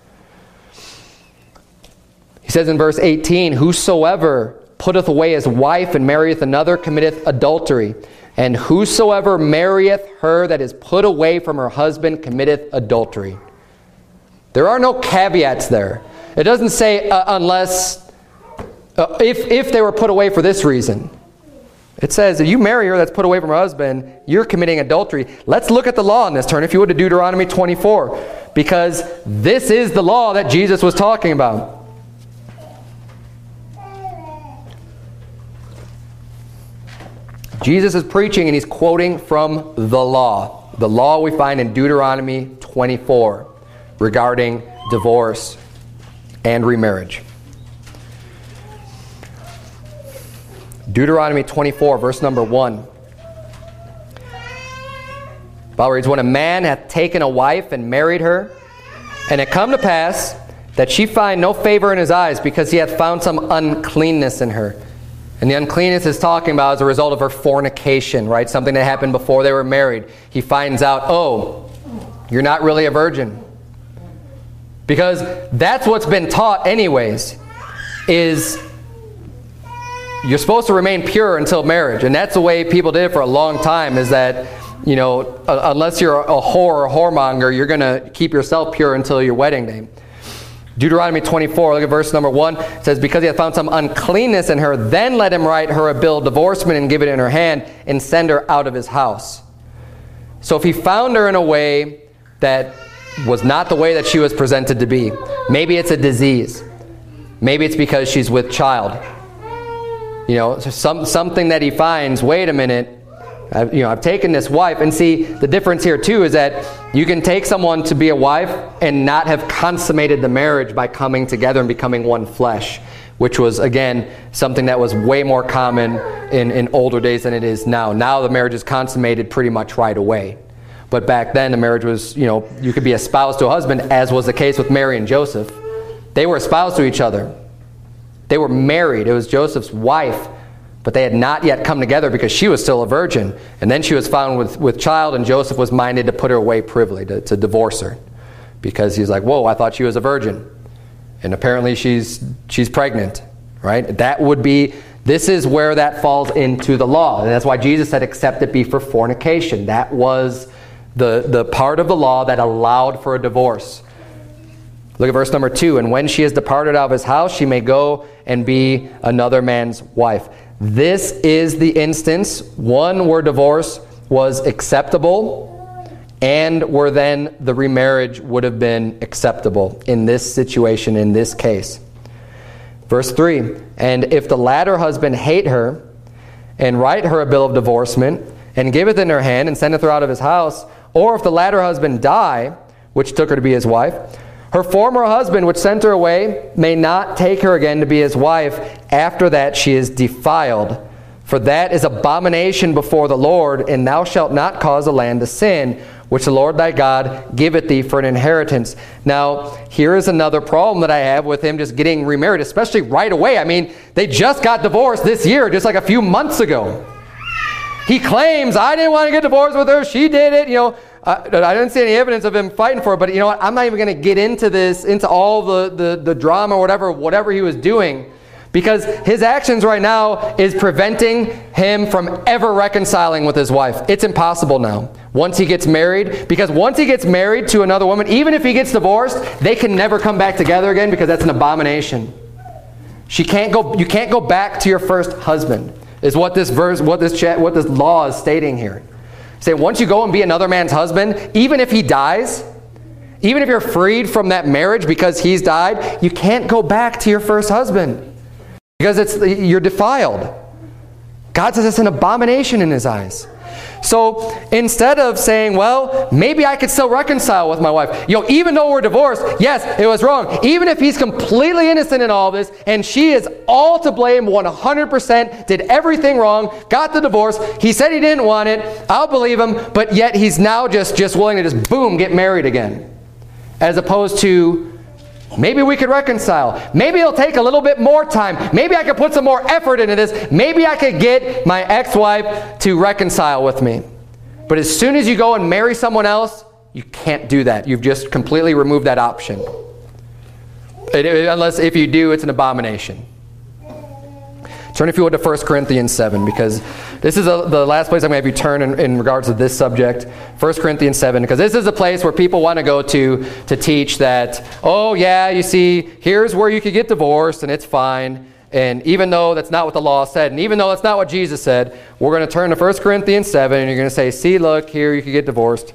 He says in verse 18, "Whosoever putteth away his wife and marrieth another committeth adultery. And whosoever marrieth her that is put away from her husband committeth adultery." There are no caveats there. It doesn't say unless, if they were put away for this reason. It says if you marry her that's put away from her husband, you're committing adultery. Let's look at the law in this. Turn, if you would, to Deuteronomy 24. Because this is the law that Jesus was talking about. Jesus is preaching and he's quoting from the law. The law we find in Deuteronomy 24 regarding divorce and remarriage. Deuteronomy 24, verse number 1. The Bible reads, "When a man hath taken a wife and married her, and it come to pass that she find no favor in his eyes, because he hath found some uncleanness in her." And the uncleanness is talking about as a result of her fornication, right? Something that happened before they were married. He finds out, oh, you're not really a virgin. Because that's what's been taught anyways, is you're supposed to remain pure until marriage. And that's the way people did it for a long time, is that, you know, unless you're a whore or a whoremonger, you're going to keep yourself pure until your wedding day. Deuteronomy 24, look at verse number 1. It says, "Because he hath found some uncleanness in her, then let him write her a bill of divorcement and give it in her hand and send her out of his house." So if he found her in a way that was not the way that she was presented to be, maybe it's a disease. Maybe it's because she's with child. You know, something that he finds, wait a minute, I've taken this wife. And see, the difference here too is that you can take someone to be a wife and not have consummated the marriage by coming together and becoming one flesh, which was, again, something that was way more common in older days than it is now. Now the marriage is consummated pretty much right away. But back then the marriage was, you could be espoused to a husband, as was the case with Mary and Joseph. They were espoused to each other. They were married. It was Joseph's wife. But they had not yet come together because she was still a virgin. And then she was found with child, and Joseph was minded to put her away privily, to divorce her. Because he's like, whoa, I thought she was a virgin. And apparently she's pregnant, right? This is where that falls into the law. And that's why Jesus said, except it be for fornication. That was the part of the law that allowed for a divorce. Look at verse number 2. "And when she is departed out of his house, she may go and be another man's wife." This is the instance, one where divorce was acceptable and where then the remarriage would have been acceptable in this situation, in this case. Verse 3, "And if the latter husband hate her, and write her a bill of divorcement, and giveth in her hand, and sendeth her out of his house, or if the latter husband die, which took her to be his wife, her former husband, which sent her away, may not take her again to be his wife after that she is defiled. For that is abomination before the Lord, and thou shalt not cause the land to sin, which the Lord thy God giveth thee for an inheritance." Now, here is another problem that I have with him just getting remarried, especially right away. I mean, they just got divorced this year, just like a few months ago. He claims, I didn't want to get divorced with her, she did it, I didn't see any evidence of him fighting for it, but you know what? I'm not even going to get into this, into all the drama or whatever he was doing, because his actions right now is preventing him from ever reconciling with his wife. It's impossible now. Once he gets married, because once he gets married to another woman, even if he gets divorced, they can never come back together again, because that's an abomination. You can't go back to your first husband, is what this law is stating here. Say, once you go and be another man's husband, even if he dies, even if you're freed from that marriage because he's died, you can't go back to your first husband because you're defiled. God says it's an abomination in his eyes. So instead of saying, well, maybe I could still reconcile with my wife. Even though we're divorced, yes, it was wrong. Even if he's completely innocent in all this, and she is all to blame 100%, did everything wrong, got the divorce, he said he didn't want it, I'll believe him, but yet he's now just willing to just, boom, get married again. As opposed to, maybe we could reconcile. Maybe it'll take a little bit more time. Maybe I could put some more effort into this. Maybe I could get my ex-wife to reconcile with me. But as soon as you go and marry someone else, you can't do that. You've just completely removed that option. Unless if you do, it's an abomination. Turn, if you would, to 1 Corinthians 7, because this is the last place I'm going to have you turn in regards to this subject. 1 Corinthians 7, because this is a place where people want to go to teach that, oh yeah, you see, here's where you could get divorced and it's fine. And even though that's not what the law said, and even though that's not what Jesus said, we're going to turn to 1 Corinthians 7, and you're going to say, see, look, here you could get divorced.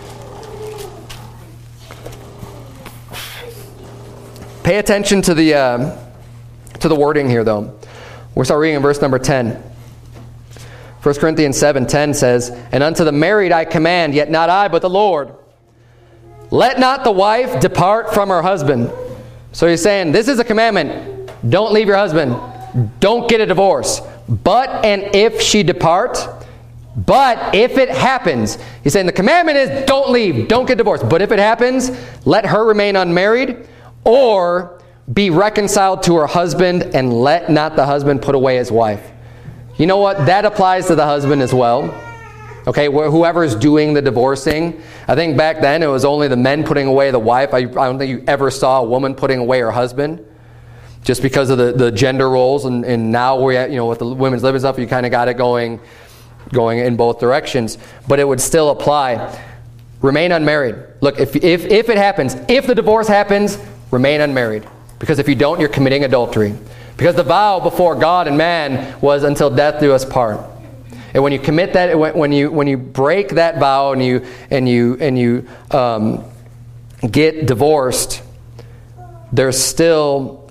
Pay attention to the wording here, though. We'll start reading in verse number 10. 1 Corinthians 7:10 says, and unto the married I command, yet not I, but the Lord. Let not the wife depart from her husband. So he's saying, this is a commandment. Don't leave your husband. Don't get a divorce. But, and if she depart, but if it happens, he's saying the commandment is don't leave, don't get divorced. But if it happens, let her remain unmarried, or be reconciled to her husband, and let not the husband put away his wife. You know what? That applies to the husband as well. Okay, whoever's doing the divorcing. I think back then it was only the men putting away the wife. I don't think you ever saw a woman putting away her husband, just because of the gender roles. And now we're at, with the women's living stuff, you kind of got it going in both directions. But it would still apply. Remain unmarried. Look, if it happens, if the divorce happens, remain unmarried. Because if you don't, you're committing adultery. Because the vow before God and man was until death do us part. And when you commit that, when you break that vow and you get divorced, there's still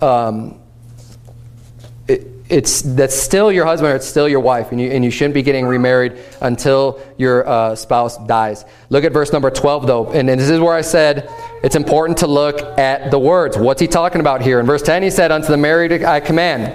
that's still your husband or it's still your wife, and you shouldn't be getting remarried until your spouse dies. Look at verse number 12 though, and this is where I said it's important to look at the words. What's he talking about here? In verse 10 he said, unto the married I command.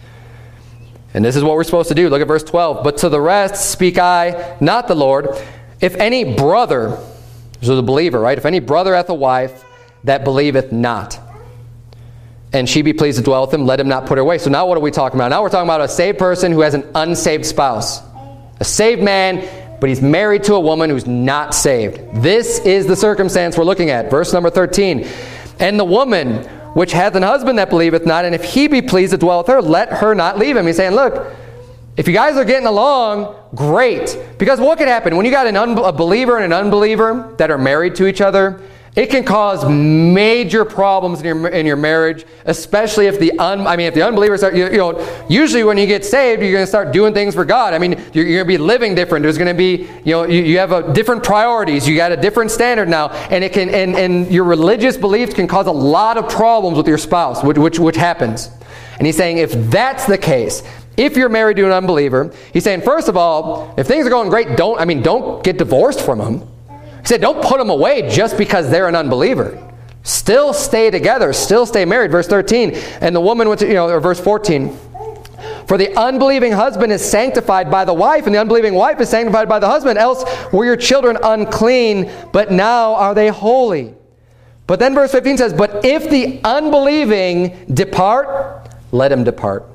And this is what we're supposed to do. Look at verse 12. But to the rest speak I, not the Lord. If any brother, so the believer, right? If any brother hath a wife that believeth not, and she be pleased to dwell with him, let him not put her away. So now what are we talking about? Now we're talking about a saved person who has an unsaved spouse. A saved man, but he's married to a woman who's not saved. This is the circumstance we're looking at. Verse number 13. And the woman which hath an husband that believeth not, and if he be pleased to dwell with her, let her not leave him. He's saying, look, if you guys are getting along, great. Because what could happen? When you got a believer and an unbeliever that are married to each other, it can cause major problems in your marriage, especially if the unbelievers start, usually when you get saved, you're going to start doing things for God. I mean, you're going to be living different. There's going to be, you have a different priorities. You got a different standard now, and it can, and your religious beliefs can cause a lot of problems with your spouse, which happens. And he's saying, if that's the case, if you're married to an unbeliever, he's saying, first of all, if things are going great, don't get divorced from them. He said, don't put them away just because they're an unbeliever. Still stay together. Still stay married. Verse 13. And the woman went to, or verse 14. For the unbelieving husband is sanctified by the wife, and the unbelieving wife is sanctified by the husband. Else were your children unclean, but now are they holy. But then verse 15 says, but if the unbelieving depart, let him depart.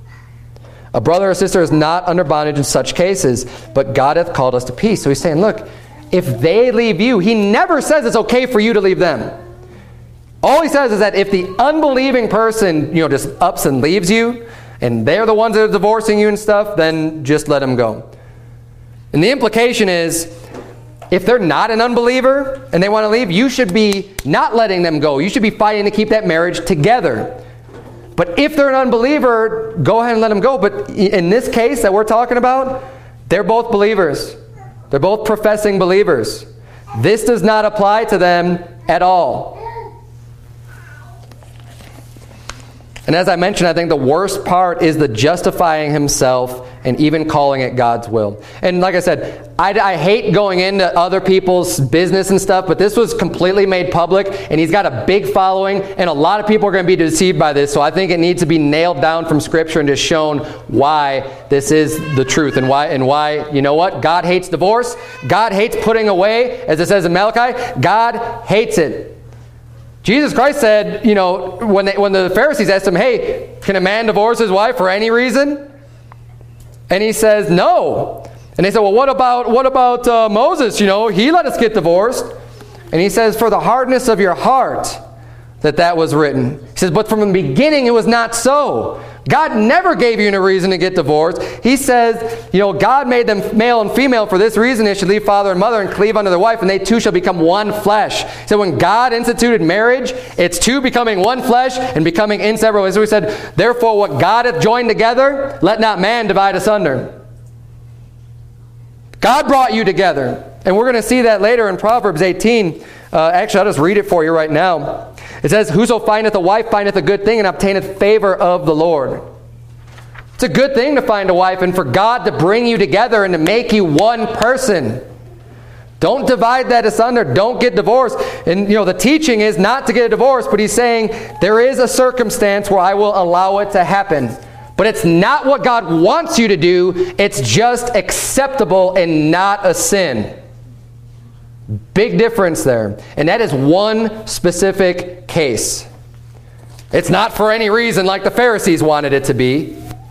A brother or sister is not under bondage in such cases, but God hath called us to peace. So he's saying, look, if they leave you, he never says it's okay for you to leave them. All he says is that if the unbelieving person, just ups and leaves you, and they're the ones that are divorcing you and stuff, then just let them go. And the implication is, if they're not an unbeliever and they want to leave, you should be not letting them go. You should be fighting to keep that marriage together. But if they're an unbeliever, go ahead and let them go. But in this case that we're talking about, they're both believers. They're both professing believers. This does not apply to them at all. And as I mentioned, I think the worst part is the justifying himself and even calling it God's will. And like I said, I hate going into other people's business and stuff, but this was completely made public, and he's got a big following, and a lot of people are going to be deceived by this, so I think it needs to be nailed down from Scripture and just shown why this is the truth, and why, you know what? God hates divorce. God hates putting away, as it says in Malachi. God hates it. Jesus Christ said, you know, when the Pharisees asked him, hey, can a man divorce his wife for any reason? And he says, no. And they said, well, what about Moses? You know, he let us get divorced. And he says, for the hardness of your heart that was written. He says, but from the beginning it was not so. God never gave you a reason to get divorced. He says, you know, God made them male and female for this reason. They should leave father and mother and cleave unto their wife, and they two shall become one flesh. So when God instituted marriage, it's two becoming one flesh and becoming inseparable. So he said, therefore what God hath joined together, let not man divide asunder. God brought you together. And we're going to see that later in Proverbs 18. Actually, I'll just read it for you right now. It says, whoso findeth a wife findeth a good thing and obtaineth favor of the Lord. It's a good thing to find a wife and for God to bring you together and to make you one person. Don't divide that asunder. Don't get divorced. And, you know, the teaching is not to get a divorce, but he's saying there is a circumstance where I will allow it to happen. But it's not what God wants you to do. It's just acceptable and not a sin. Big difference there. And that is one specific case. It's not for any reason like the Pharisees wanted it to be.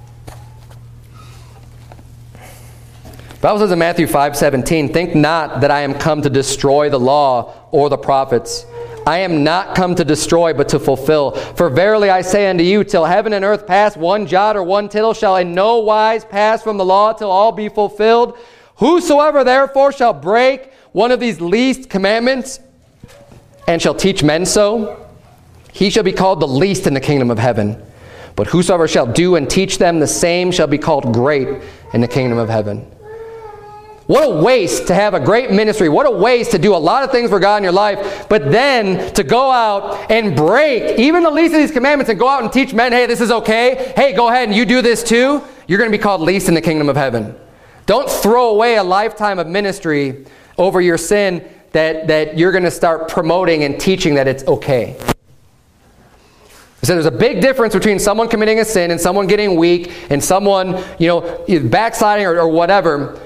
The Bible says in Matthew 5:17, think not that I am come to destroy the law or the prophets. I am not come to destroy, but to fulfill. For verily I say unto you, till heaven and earth pass, one jot or one tittle shall in no wise pass from the law till all be fulfilled. Whosoever therefore shall break one of these least commandments and shall teach men so, he shall be called the least in the kingdom of heaven. But whosoever shall do and teach them, the same shall be called great in the kingdom of heaven. What a waste to have a great ministry. What a waste to do a lot of things for God in your life, but then to go out and break even the least of these commandments and go out and teach men, hey, this is okay. Hey, go ahead and you do this too. You're going to be called least in the kingdom of heaven. Don't throw away a lifetime of ministry over your sin that you're going to start promoting and teaching that it's okay. So there's a big difference between someone committing a sin and someone getting weak and someone, you know, backsliding or whatever,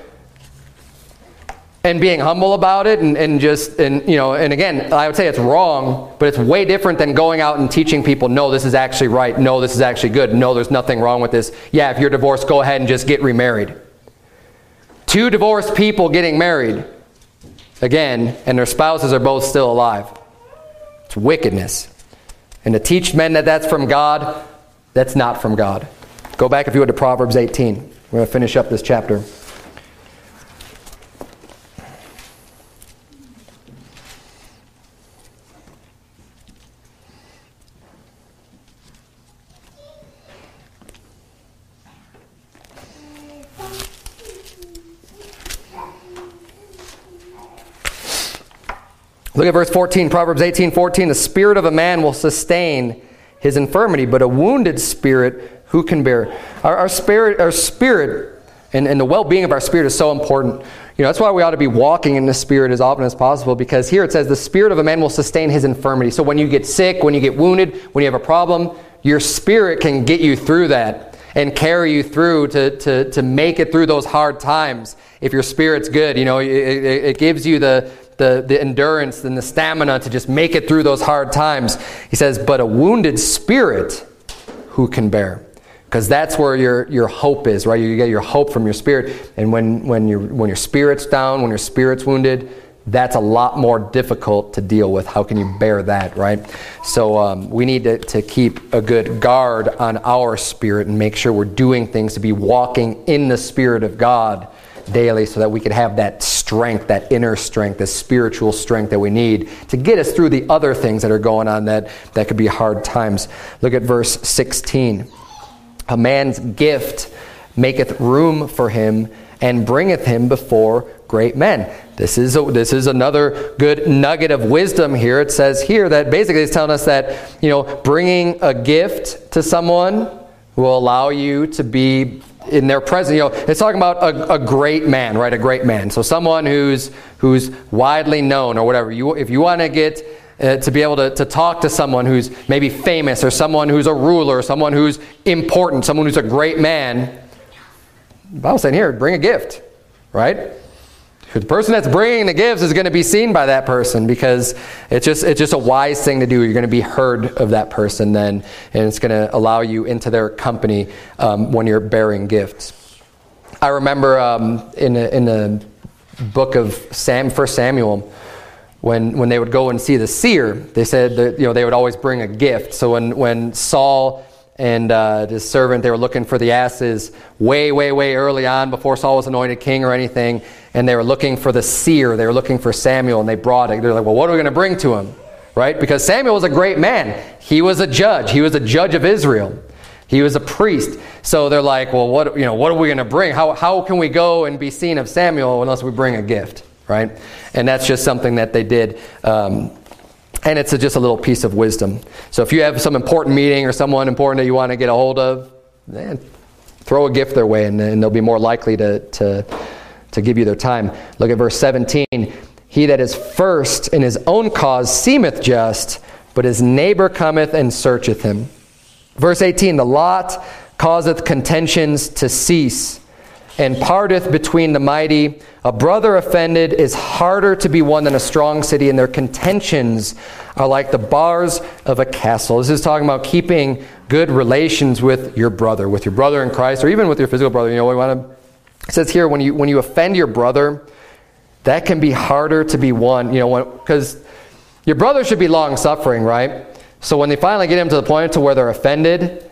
and being humble about it and again, I would say it's wrong, but it's way different than going out and teaching people, no, this is actually right. No, this is actually good. No, there's nothing wrong with this. Yeah, if you're divorced, go ahead and just get remarried. Two divorced people getting married, again, and their spouses are both still alive. It's wickedness. And to teach men that that's from God, that's not from God. Go back, if you would, to Proverbs 18. We're going to finish up this chapter. Look at verse 14, Proverbs 18:14. The spirit of a man will sustain his infirmity, but a wounded spirit who can bear? Our spirit and the well-being of our spirit is so important. You know, that's why we ought to be walking in the Spirit as often as possible, because here it says the spirit of a man will sustain his infirmity. So when you get sick, when you get wounded, when you have a problem, your spirit can get you through that and carry you through to make it through those hard times. If your spirit's good, you know, it gives you the endurance and the stamina to just make it through those hard times. He says, but a wounded spirit, who can bear? Because that's where your hope is, right? You get your hope from your spirit. And when your spirit's down, when your spirit's wounded, that's a lot more difficult to deal with. How can you bear that, right? So we need to keep a good guard on our spirit and make sure we're doing things to be walking in the Spirit of God daily, so that we could have that strength, that inner strength, the spiritual strength that we need to get us through the other things that are going on that could be hard times. Look at verse 16. A man's gift maketh room for him and bringeth him before great men. This is another good nugget of wisdom here. It says here that basically it's telling us that, you know, bringing a gift to someone who will allow you to be in their presence. You know, it's talking about a great man, right? A great man. So someone who's widely known or whatever. If you want to get to be able to talk to someone who's maybe famous, or someone who's a ruler, or someone who's important, someone who's a great man, the Bible's saying here, bring a gift, right? The person that's bringing the gifts is going to be seen by that person, because it's just a wise thing to do. You're going to be heard of that person then, and it's going to allow you into their company when you're bearing gifts. I remember in the book of 1 Samuel, when they would go and see the seer, they said that, you know, they would always bring a gift. So when Saul and his servant, they were looking for the asses way early on, before Saul was anointed king or anything, and they were looking for the seer. They were looking for Samuel, and they brought it. They're like, well, what are we going to bring to him? Right? Because Samuel was a great man. He was a judge. He was a judge of Israel. He was a priest. So they're like, well, what are we going to bring? How can we go and be seen of Samuel unless we bring a gift? Right? And that's just something that they did. And it's just a little piece of wisdom. So if you have some important meeting or someone important that you want to get a hold of, man, throw a gift their way, and they'll be more likely to give you their time. Look at verse 17. He that is first in his own cause seemeth just, but his neighbor cometh and searcheth him. Verse 18. The lot causeth contentions to cease, and parteth between the mighty. A brother offended is harder to be won than a strong city, and their contentions are like the bars of a castle. This is talking about keeping good relations with your brother in Christ, or even with your physical brother. You know, it says here, when you offend your brother, that can be harder to be won. You know, because your brother should be long-suffering, right? So when they finally get him to the point to where they're offended,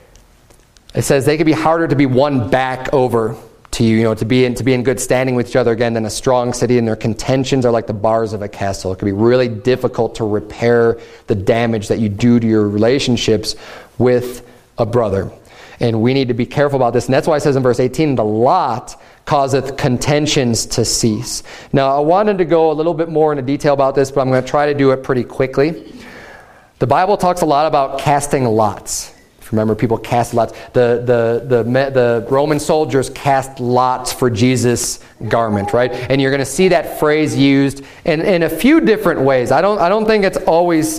it says they can be harder to be won back over to you, to be in good standing with each other again than a strong city, and their contentions are like the bars of a castle. It can be really difficult to repair the damage that you do to your relationships with a brother. And we need to be careful about this. And that's why it says in verse 18, the lot causeth contentions to cease. Now, I wanted to go a little bit more into detail about this, but I'm going to try to do it pretty quickly. The Bible talks a lot about casting lots. Remember, people cast lots. The Roman soldiers cast lots for Jesus' garment, right? And you're going to see that phrase used in a few different ways. I don't think it's always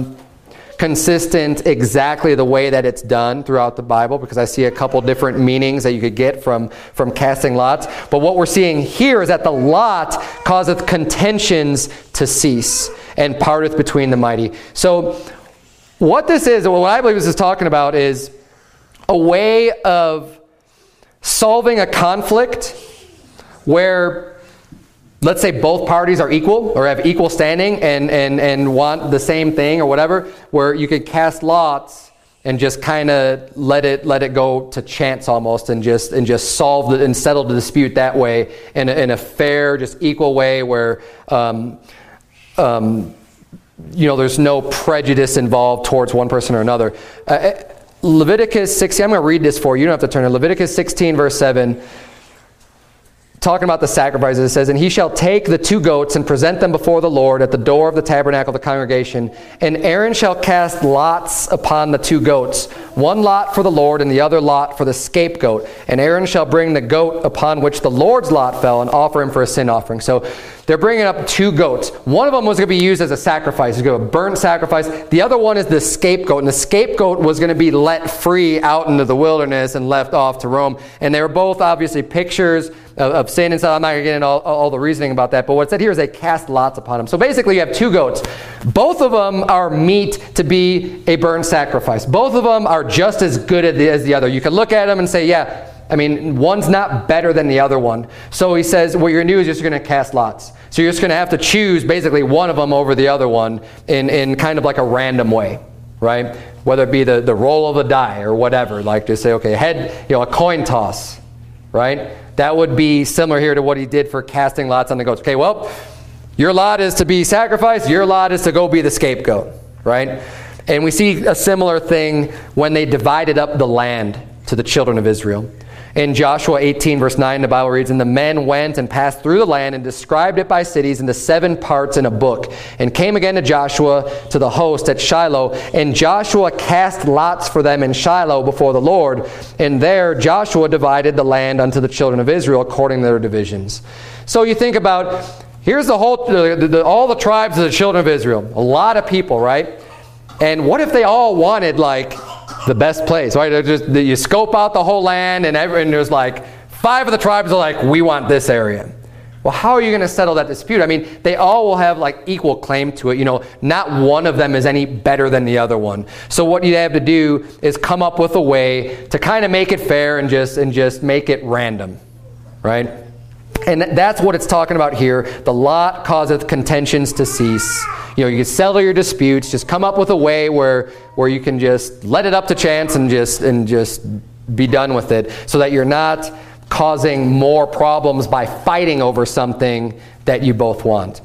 consistent exactly the way that it's done throughout the Bible, because I see a couple different meanings that you could get from casting lots. But what we're seeing here is that the lot causeth contentions to cease, and parteth between the mighty. So what this is, what I believe this is talking about, is a way of solving a conflict where, let's say, both parties are equal or have equal standing and want the same thing or whatever, where you could cast lots and just kind of let it go to chance almost, and just solve and settle the dispute that way in a fair, just equal way where there's no prejudice involved towards one person or another. Leviticus 16, I'm going to read this for you. You don't have to turn to Leviticus 16, verse 7. Talking about the sacrifices, it says, and he shall take the 2 goats and present them before the Lord at the door of the tabernacle of the congregation. And Aaron shall cast lots upon the 2 goats, one lot for the Lord and the other lot for the scapegoat. And Aaron shall bring the goat upon which the Lord's lot fell and offer him for a sin offering. So they're bringing up 2 goats. One of them was going to be used as a sacrifice. It's going to be a burnt sacrifice. The other one is the scapegoat. And the scapegoat was going to be let free out into the wilderness and left off to roam. And they were both obviously pictures of sin and stuff. I'm not going to get into all the reasoning about that. But what's said here is they cast lots upon them. So basically you have 2 goats. Both of them are meat to be a burnt sacrifice. Both of them are just as good as the other. You can look at them and say, yeah, I mean, one's not better than the other one. So he says what you're going to do is you're going to cast lots. So you're just going to have to choose basically one of them over the other one in kind of like a random way, right? Whether it be the roll of a die or whatever. Like to say, okay, a coin toss, right? That would be similar here to what he did for casting lots on the goats. Okay, well, your lot is to be sacrificed. Your lot is to go be the scapegoat, right? And we see a similar thing when they divided up the land to the children of Israel. In Joshua 18, verse 9, the Bible reads, "And the men went and passed through the land and described it by cities into 7 parts in a book, and came again to Joshua to the host at Shiloh. And Joshua cast lots for them in Shiloh before the Lord. And there Joshua divided the land unto the children of Israel according to their divisions." So you think about, here's the whole, all the tribes of the children of Israel. A lot of people, right? And what if they all wanted, like, the best place, right? You scope out the whole land, and there's like 5 of the tribes are like, we want this area. Well, how are you going to settle that dispute? I mean, they all will have like equal claim to it. You know, not one of them is any better than the other one. So what you have to do is come up with a way to kind of make it fair and just make it random, right? And that's what it's talking about here. The lot causeth contentions to cease. You know, you can settle your disputes. Just come up with a way where you can just let it up to chance and just be done with it, so that you're not causing more problems by fighting over something that you both want.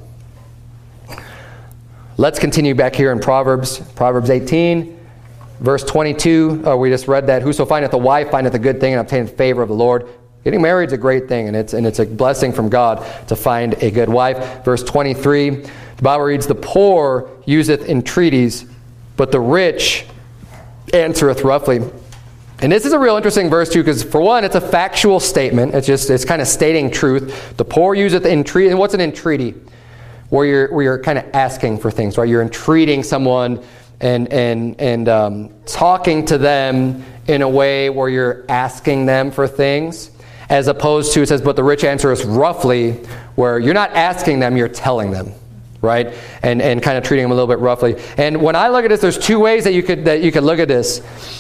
Let's continue back here in Proverbs 18, verse 22. We just read that, "Whoso findeth a wife findeth a good thing and obtaineth favor of the Lord." Getting married is a great thing, and it's a blessing from God to find a good wife. Verse 23, the Bible reads, "The poor useth entreaties, but the rich answereth roughly." And this is a real interesting verse too, because for one, it's a factual statement. It's kind of stating truth. The poor useth entreaty. And what's an entreaty? Where you're kind of asking for things, right? You're entreating someone and talking to them in a way where you're asking them for things. As opposed to, it says, "But the rich answer is roughly," where you're not asking them, you're telling them, right? And kind of treating them a little bit roughly. And when I look at this, there's 2 ways that you could look at this.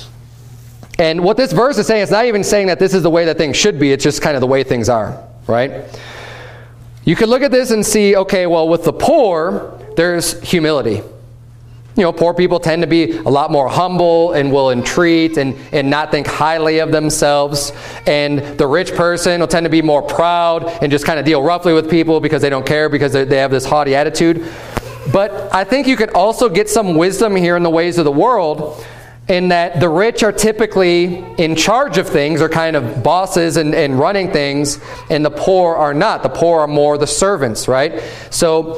And what this verse is saying, it's not even saying that this is the way that things should be. It's just kind of the way things are, right? You could look at this and see, okay, well, with the poor, there's humility. You know, poor people tend to be a lot more humble and will entreat and not think highly of themselves. And the rich person will tend to be more proud and just kind of deal roughly with people because they don't care, because they have this haughty attitude. But I think you could also get some wisdom here in the ways of the world, in that the rich are typically in charge of things, or kind of bosses and running things, and the poor are not. The poor are more the servants, right? So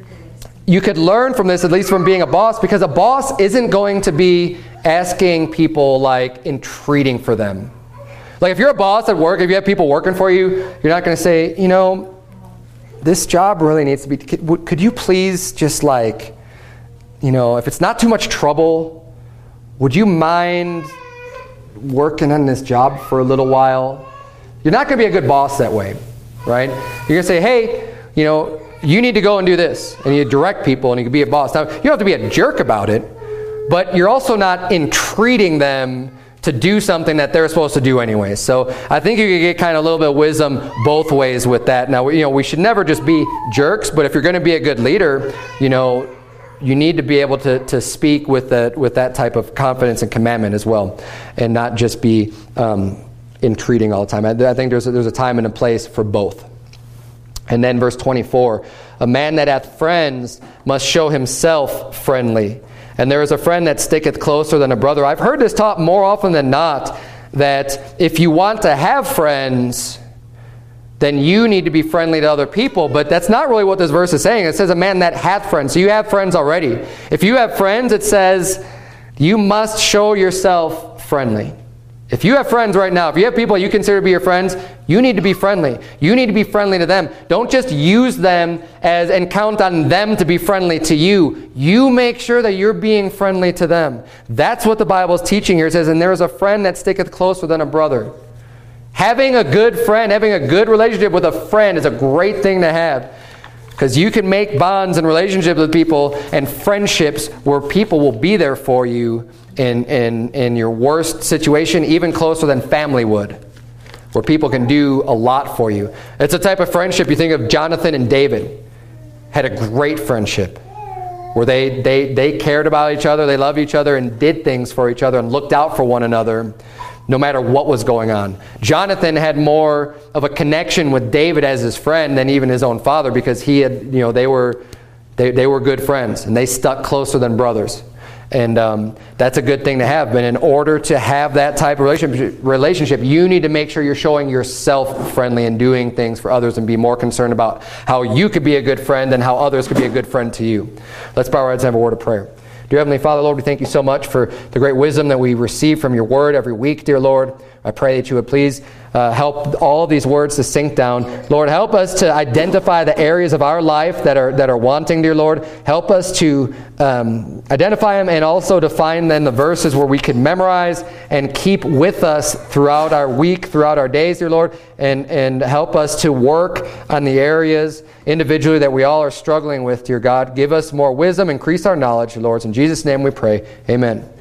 you could learn from this, at least from being a boss, because a boss isn't going to be asking people, like, entreating for them. Like, if you're a boss at work, if you have people working for you, you're not going to say, you know, this job really needs to be, could you please just, like, you know, if it's not too much trouble, would you mind working on this job for a little while? You're not going to be a good boss that way, right? You're going to say, hey, you know, you need to go and do this. And you direct people, and you can be a boss. Now, you don't have to be a jerk about it, but you're also not entreating them to do something that they're supposed to do anyway. So I think you can get kind of a little bit of wisdom both ways with that. Now, you know, we should never just be jerks, but if you're going to be a good leader, you know, you need to be able to speak with that type of confidence and commandment as well, and not just be entreating all the time. I think there's a time and a place for both. And then verse 24, "A man that hath friends must show himself friendly. And there is a friend that sticketh closer than a brother." I've heard this taught more often than not, that if you want to have friends, then you need to be friendly to other people. But that's not really what this verse is saying. It says a man that hath friends. So you have friends already. If you have friends, it says you must show yourself friendly. If you have friends right now, if you have people you consider to be your friends, you need to be friendly. You need to be friendly to them. Don't just use them and count on them to be friendly to you. You make sure that you're being friendly to them. That's what the Bible is teaching here. It says, "And there is a friend that sticketh closer than a brother." Having a good friend, having a good relationship with a friend is a great thing to have, because you can make bonds and relationships with people and friendships where people will be there for you in your worst situation, even closer than family would, where people can do a lot for you. It's a type of friendship. You think of Jonathan and David, had a great friendship where they cared about each other, they loved each other, and did things for each other and looked out for one another no matter what was going on. Jonathan had more of a connection with David as his friend than even his own father, because he had, you know, they were good friends, and they stuck closer than brothers. And that's a good thing to have. But in order to have that type of relationship, you need to make sure you're showing yourself friendly and doing things for others, and be more concerned about how you could be a good friend and how others could be a good friend to you. Let's bow our heads and have a word of prayer. Dear Heavenly Father, Lord, we thank you so much for the great wisdom that we receive from your word every week, dear Lord. I pray that you would please help all these words to sink down. Lord, help us to identify the areas of our life that are wanting, dear Lord. Help us to identify them, and also to find then the verses where we can memorize and keep with us throughout our week, throughout our days, dear Lord. And help us to work on the areas individually that we all are struggling with, dear God. Give us more wisdom, increase our knowledge, dear Lord. In Jesus' name we pray. Amen.